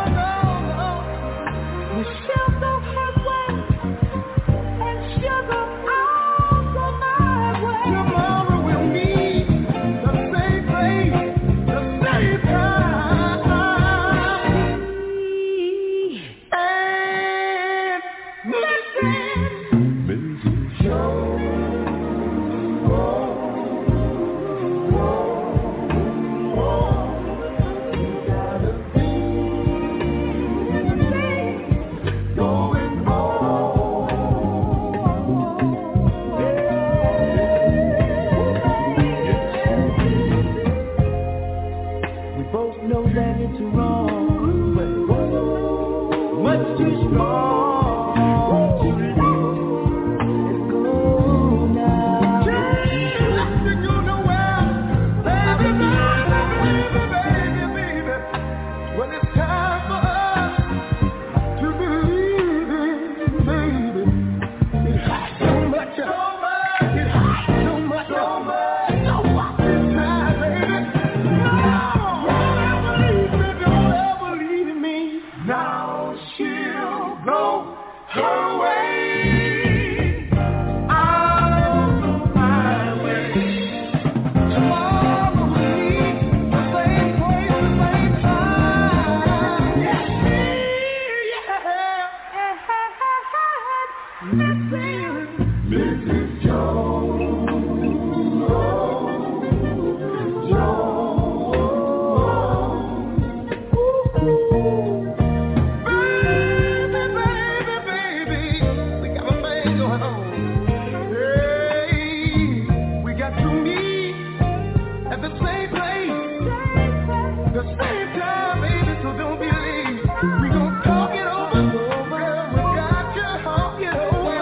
Sugar both know that it's wrong, but what's too strong to let it go now? Just to go nowhere, baby, baby, baby, baby. When it's time for us to believe in, baby, it hurts so much, it hurts so much, so much. This time, baby, don't ever leave me. Now she'll go her way. I'll go my way. Tomorrow we'll meet the same place, the same time. Yes, Mrs. Jones, baby, we got a thing going on. Hey, we got to meet at the same place, the same time, baby, so don't be late. We gon' talk it over, girl, we got to talk it over,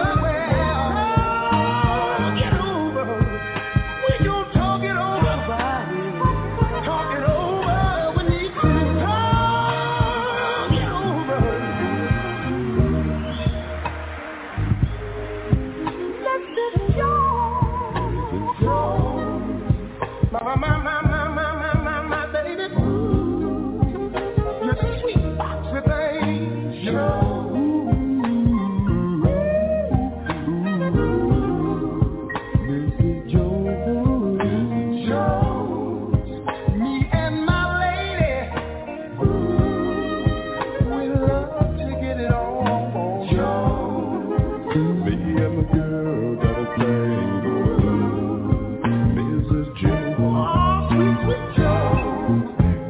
talk it over. We gon' talk it over, talk it over, we need to talk it over. My baby, you're sweet foxy thing. Mrs. Jones, me and my lady, we love to get it on. Me and the girl got a thing going on. Mrs. Jones. Oh, sweet, sweet Jones.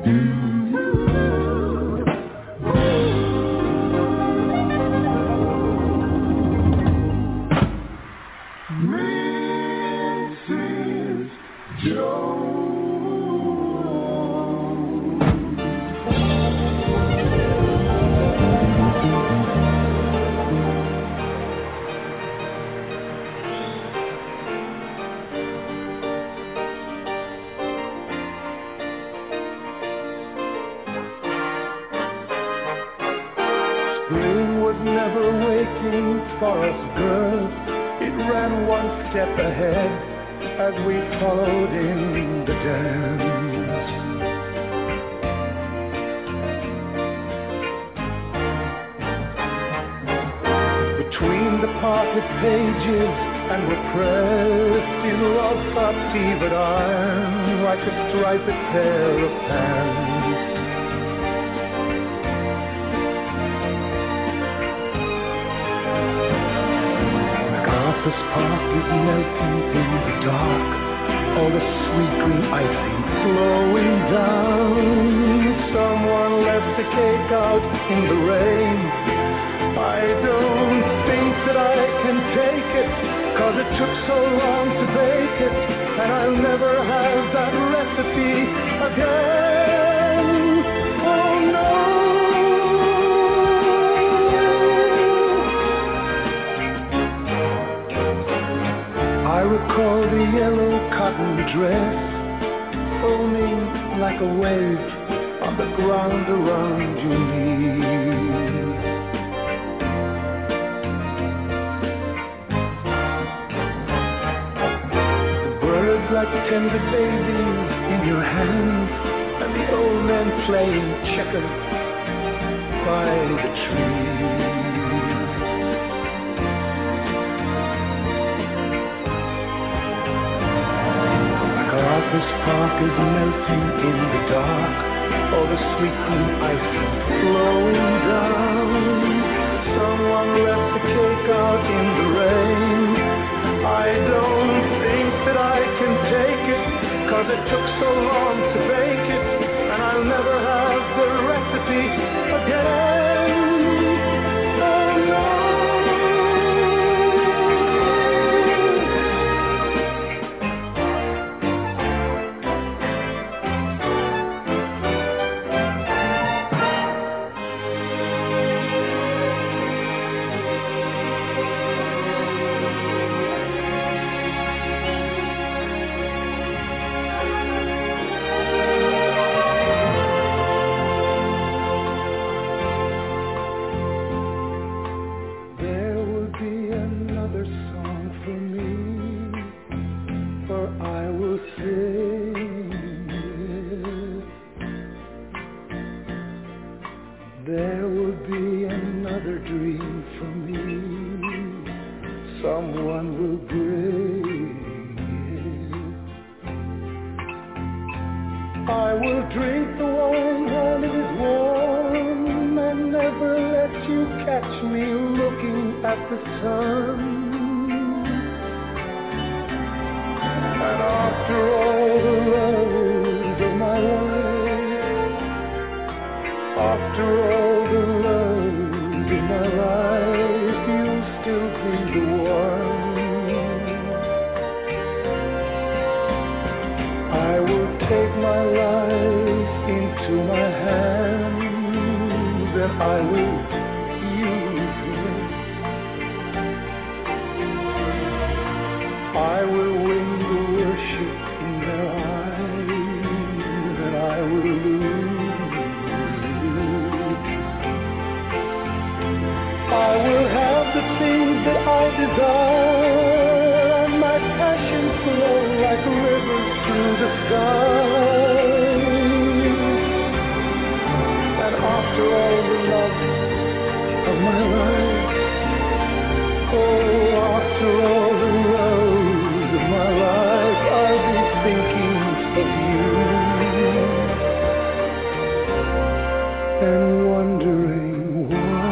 Mrs. Spring was never waiting for us, girls. It ran one step ahead as we followed in the dance. Between the parted pages and were pressed in love's soft-fevered arms like a striped pair of pants. This park is melting in the dark, all the sweet green icing flowing down. Someone left the cake out in the rain. I don't think that I can take it, 'cause it took so long to bake it, and I'll never have that recipe again. Oh no. I recall the yellow cotton dress foaming like a wave on the ground around your knees. The birds like tender babies in your hands, and the old men playing checkers by the trees. This park is melting in the dark, all the sweet green icing flowing down. Someone left the cake out in the rain. I don't think that I can take it, 'cause it took so long to bake it, and I'll never have the recipe again. Oh no. there will be another dream for me. Someone will bring it. I will drink the wine while it is warm and never let you catch me looking at the sun. And after all the loves of my life, after all the loves of my life, you'll still be the one. I will take my life into my hands and I will use it. I will win the worship in their eyes and I will lose. I will have the things that I desire and my passion flow like rivers through the sky. And after all the love of my life, oh, after all the love of my life, I'll be thinking of you and wondering why.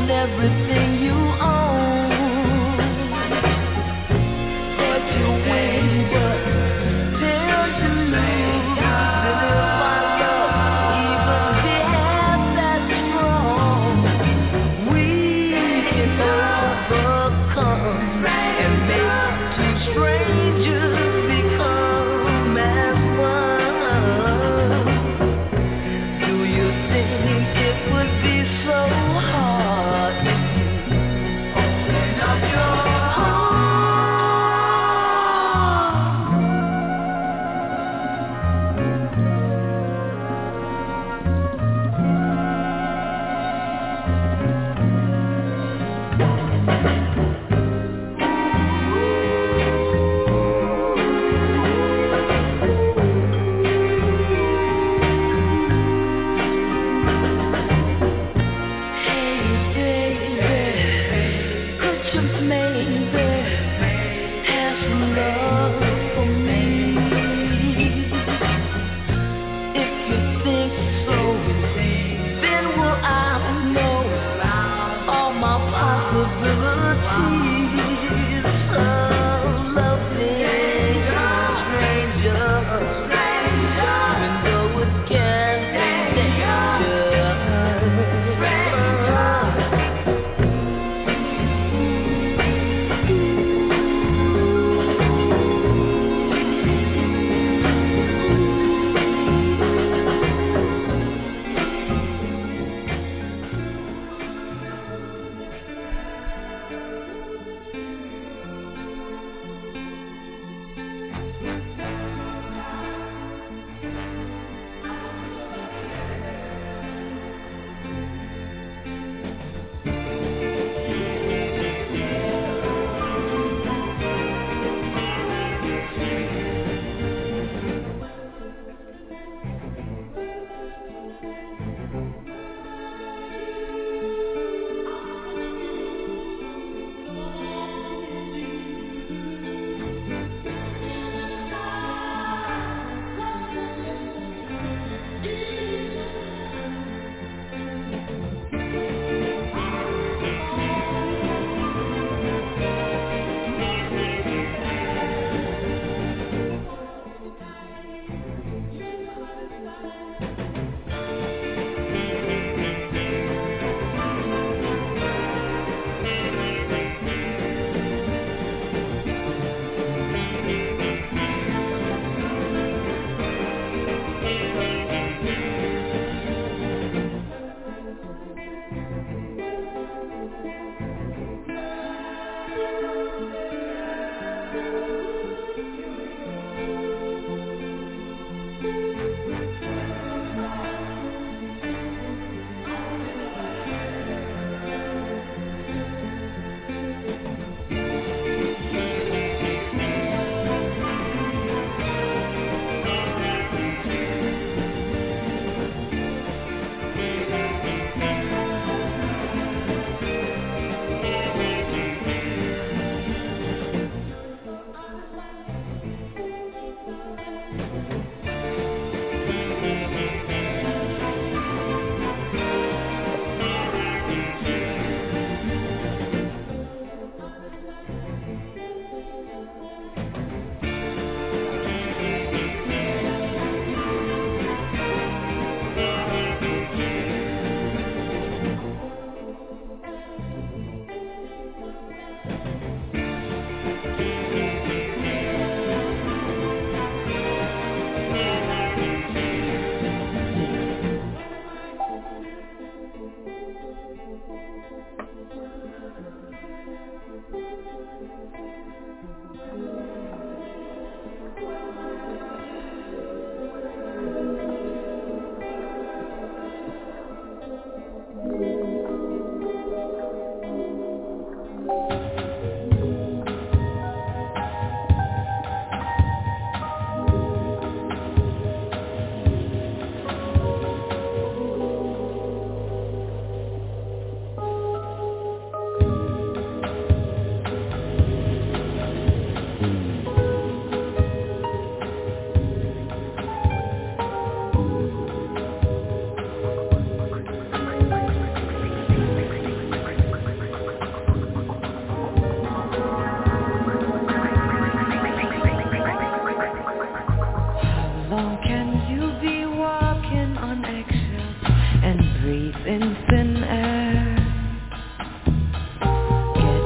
own everything you own. But you win, but till you lose. And if my love even be half that strong, we can overcome and make two strangers become as one. Do you think it would be so hard? Open up your heart. Hey baby, could you maybe have some love for me? If you think so, then will I know all my possibilities of loving strangers, even though it can be dangerous.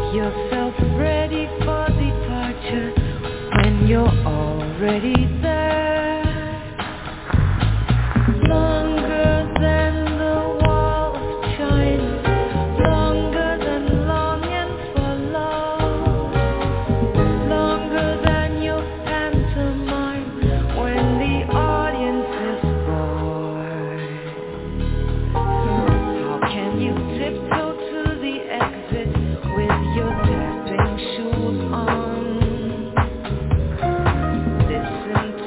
yourself ready for departure when you're already there. Longer than the wall of China, longer than longing for love, longer than your pantomime when the audience is bored. How can you tiptoe to the exit with your tapping shoes on? Listen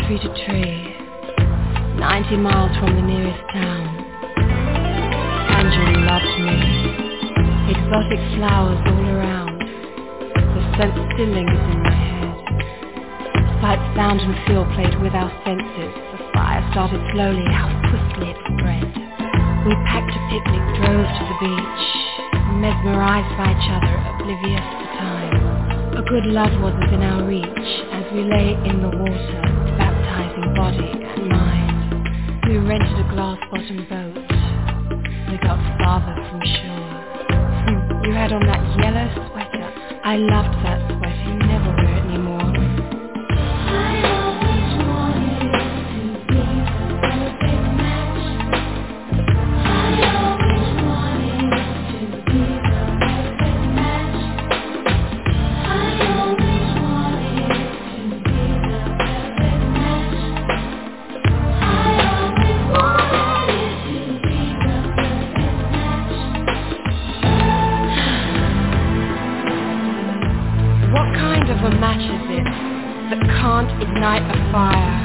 tree to tree, 90 miles from the nearest town. Angel loved me. Exotic flowers all around. The scent still lingers in my head. Sight, sound and feel played with our senses. The fire started slowly, how swiftly it spread. We packed a picnic, drove to the beach, mesmerized by each other, oblivious to time. A good love was within our reach as we lay in the water, baptizing body and mind. We rented a glass-bottom boat. We got farther from shore. You had on that yellow sweater. I loved that sweater. You never wear it anymore. Ignite a fire.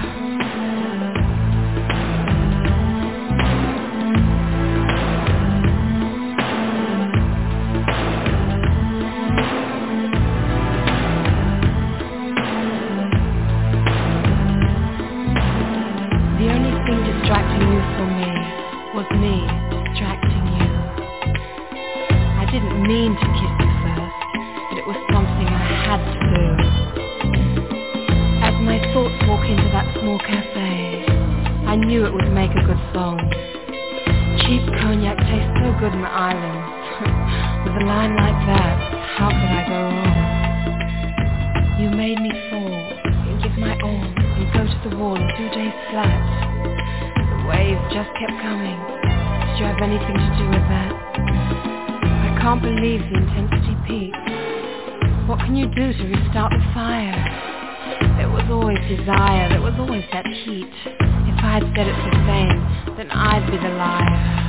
The only thing distracting you from me was me distracting you. I didn't mean to kiss you first, but it was something I had to do. My thoughts walk into that small cafe. I knew it would make a good song. Cheap cognac tastes so good in the islands. With a line like that, how could I go wrong? You made me fall and give my all and go to the wall in 2 days flat. The waves just kept coming. Did you have anything to do with that? I can't believe the intensity peaked. What can you do to restart the fire? There was always desire, there was always that heat. If I had said it's the same, then I'd be the liar.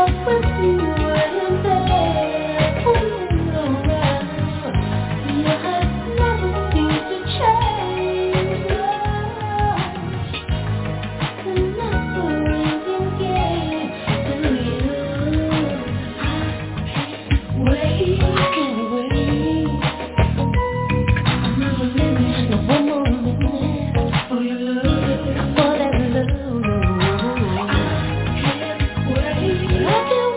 I can't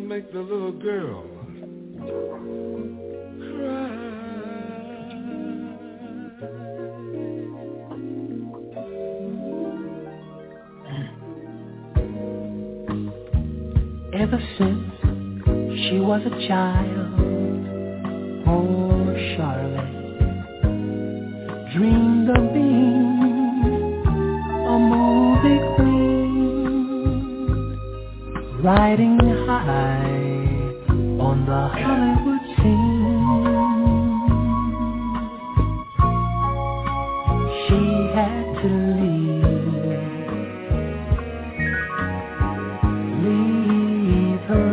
make the little girl cry. Ever since she was a child, oh Charlotte dreamed of being a movie queen, riding high on the Hollywood scene. She had to leave her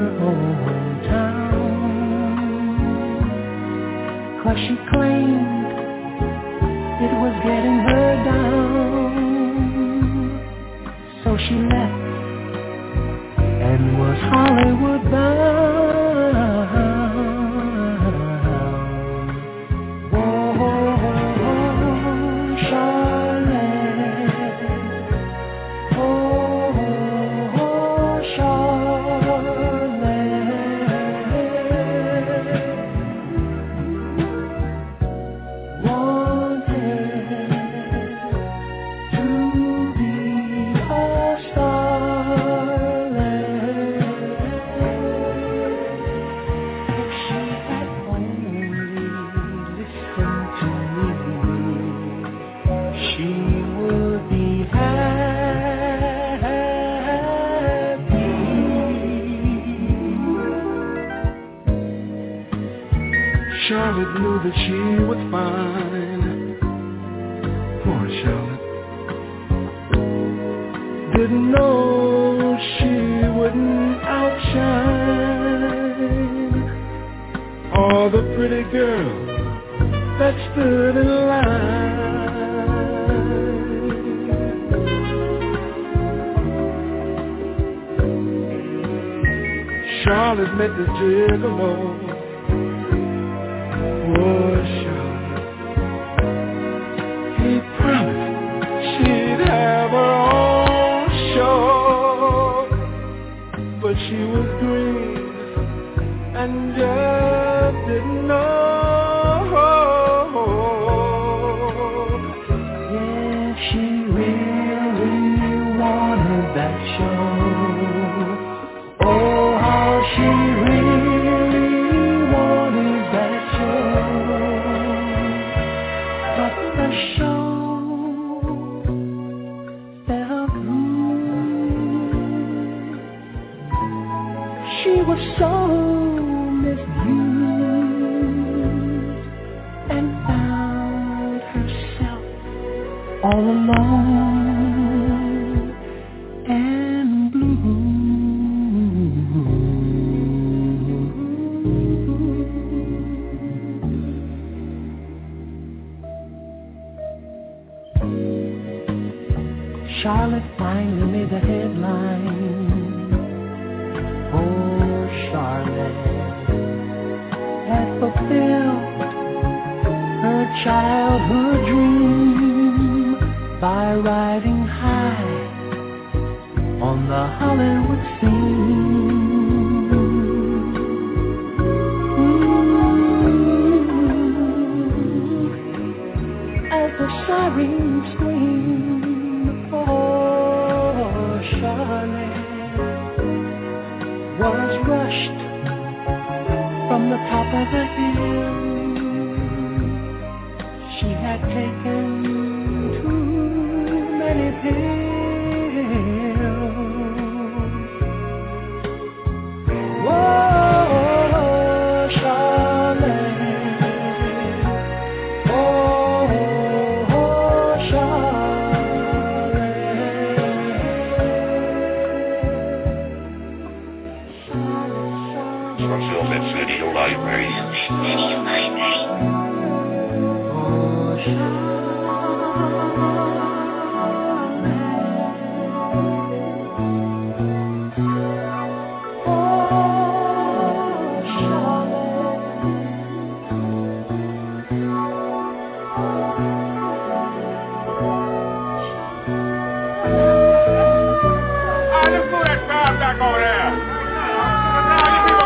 hometown, 'cause she claimed it was getting her down. So she left and was Hollywood bound. Whoa, Charlotte. Oh, Charlotte. Wanted to be a starlet. If she had only listened to me, she would be happy. Charlotte knew that she was fine. Poor Charlotte. Didn't know she wouldn't outshine all the pretty girls that stood in line. Charlotte met this gigolo. Oh, Charlotte. He promised she'd have her own show, but she was green and just didn't know. Yeah, she really wanted that show. Oh, how she really wanted that show. But the show fell through. She was so misused and found herself all alone and blue. Charlotte finally made the headline. Oh, Charlotte had fulfilled her childhood dream by riding high on the Hollywood scene. As the siren screamed, oh, Charlotte was rushed from the top of the hill. She had taken too many pills. Whoa, Charlotte. Oh, Charlotte. From Velvet Video Library. Video Library. Oh, Charlotte. Let's move that crowd back over there. Now you can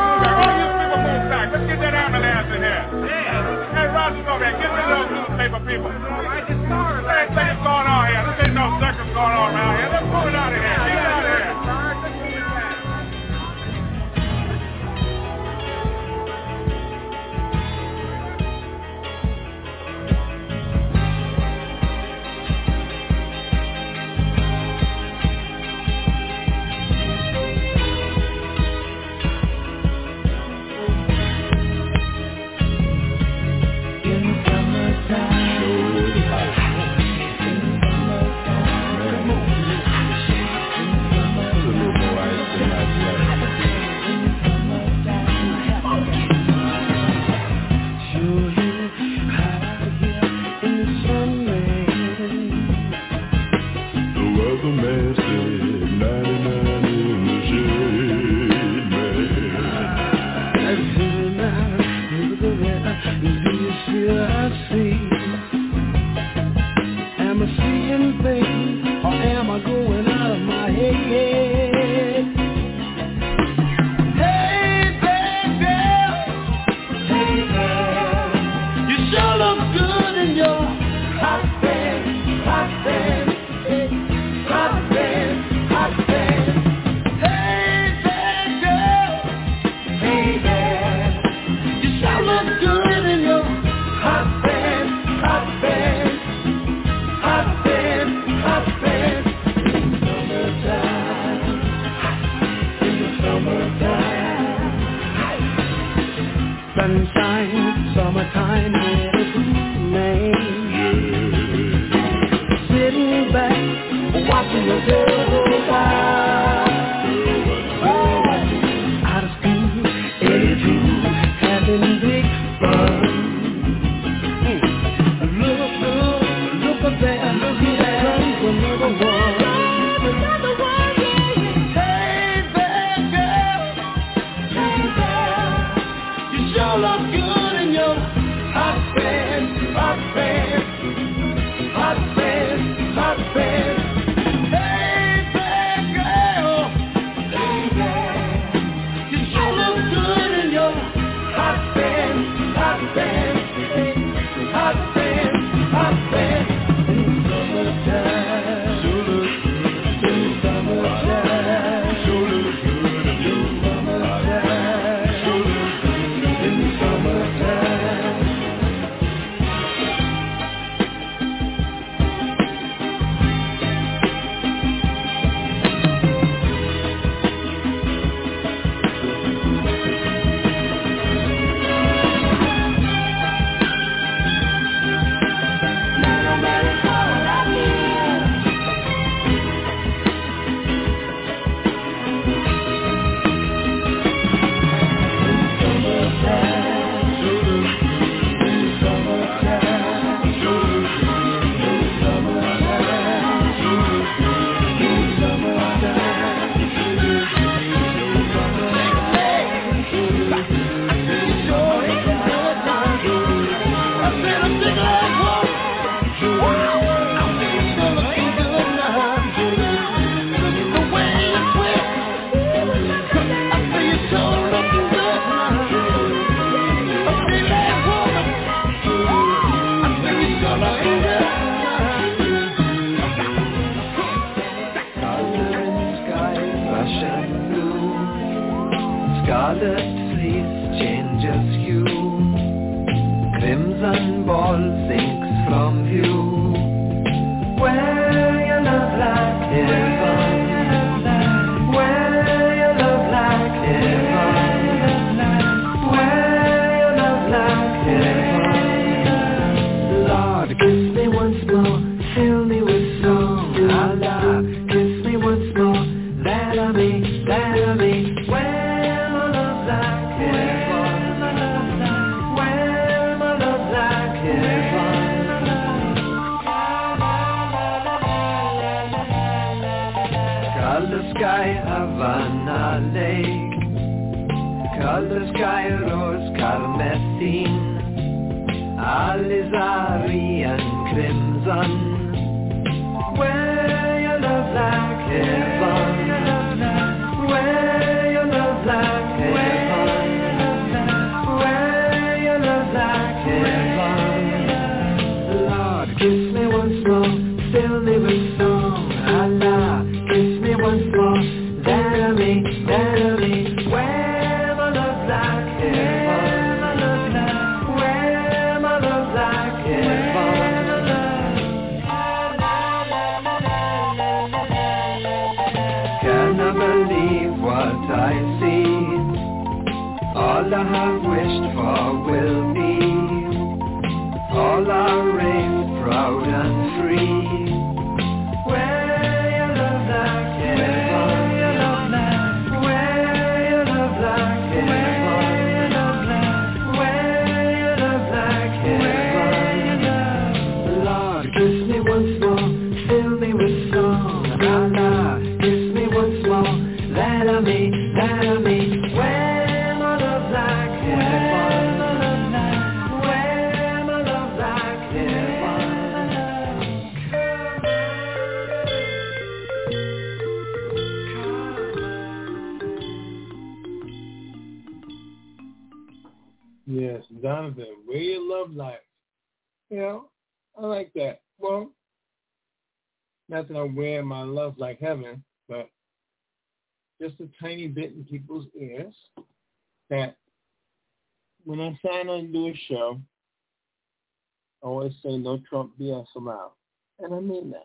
have wished for will be. All our race proud and free. Where you love like heaven. Where you love like. Where you love like heaven. Where you love like heaven. Lord, kiss me once more, fill me with song. Allah, kiss me once more, let me. Where my love like heaven. Where my love like Yes, Donovan, where your love life? You know, I like that. Well, not that I wear my love like heaven, but just a tiny bit in people's ears that when I sign on to do a show, I always say no Trump BS allowed. And I mean that.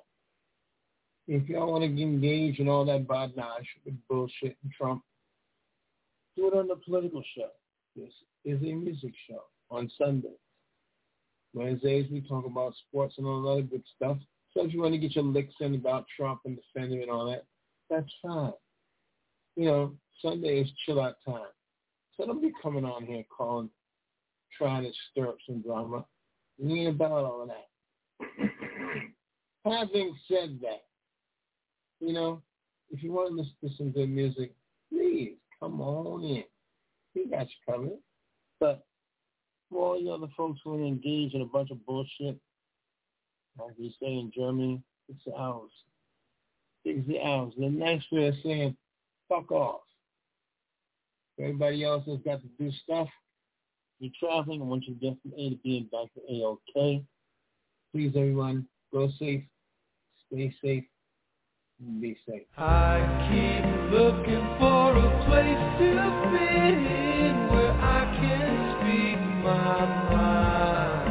If y'all want to engage in all that badnage with bullshit and Trump, do it on the political show. This is a music show on Sundays. Wednesdays we talk about sports and all that other good stuff. So if you want to get your licks in about Trump and defend him and all that, that's fine. You know, Sunday is chill out time. So don't be coming on here trying to stir up some drama. We ain't about all of that. Having said that, you know, if you want to listen to some good music, please come on in. We got you covered. But for all the other folks who are engaged in a bunch of bullshit, like we say in Germany, it's ours. It's the ours. The next way of saying, fuck off. Everybody else has got to do stuff. You're traveling. I want you to get from A to B and back to A-OK. Please, everyone, go safe, stay safe, and be safe. I keep looking for a place to fit in where I can speak my mind.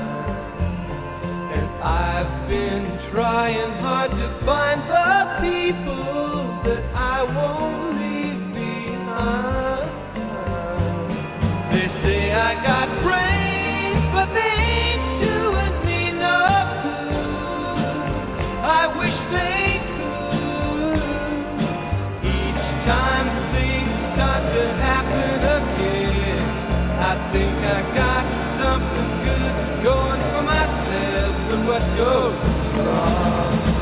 And I've been trying hard to find the people that I won't leave behind. They say I got brains, but they ain't doing me no good. I wish they could. Each time things start to happen again, I think I got something good going for myself. But what goes wrong?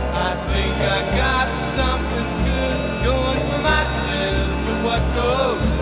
I got something good going for myself, but what goes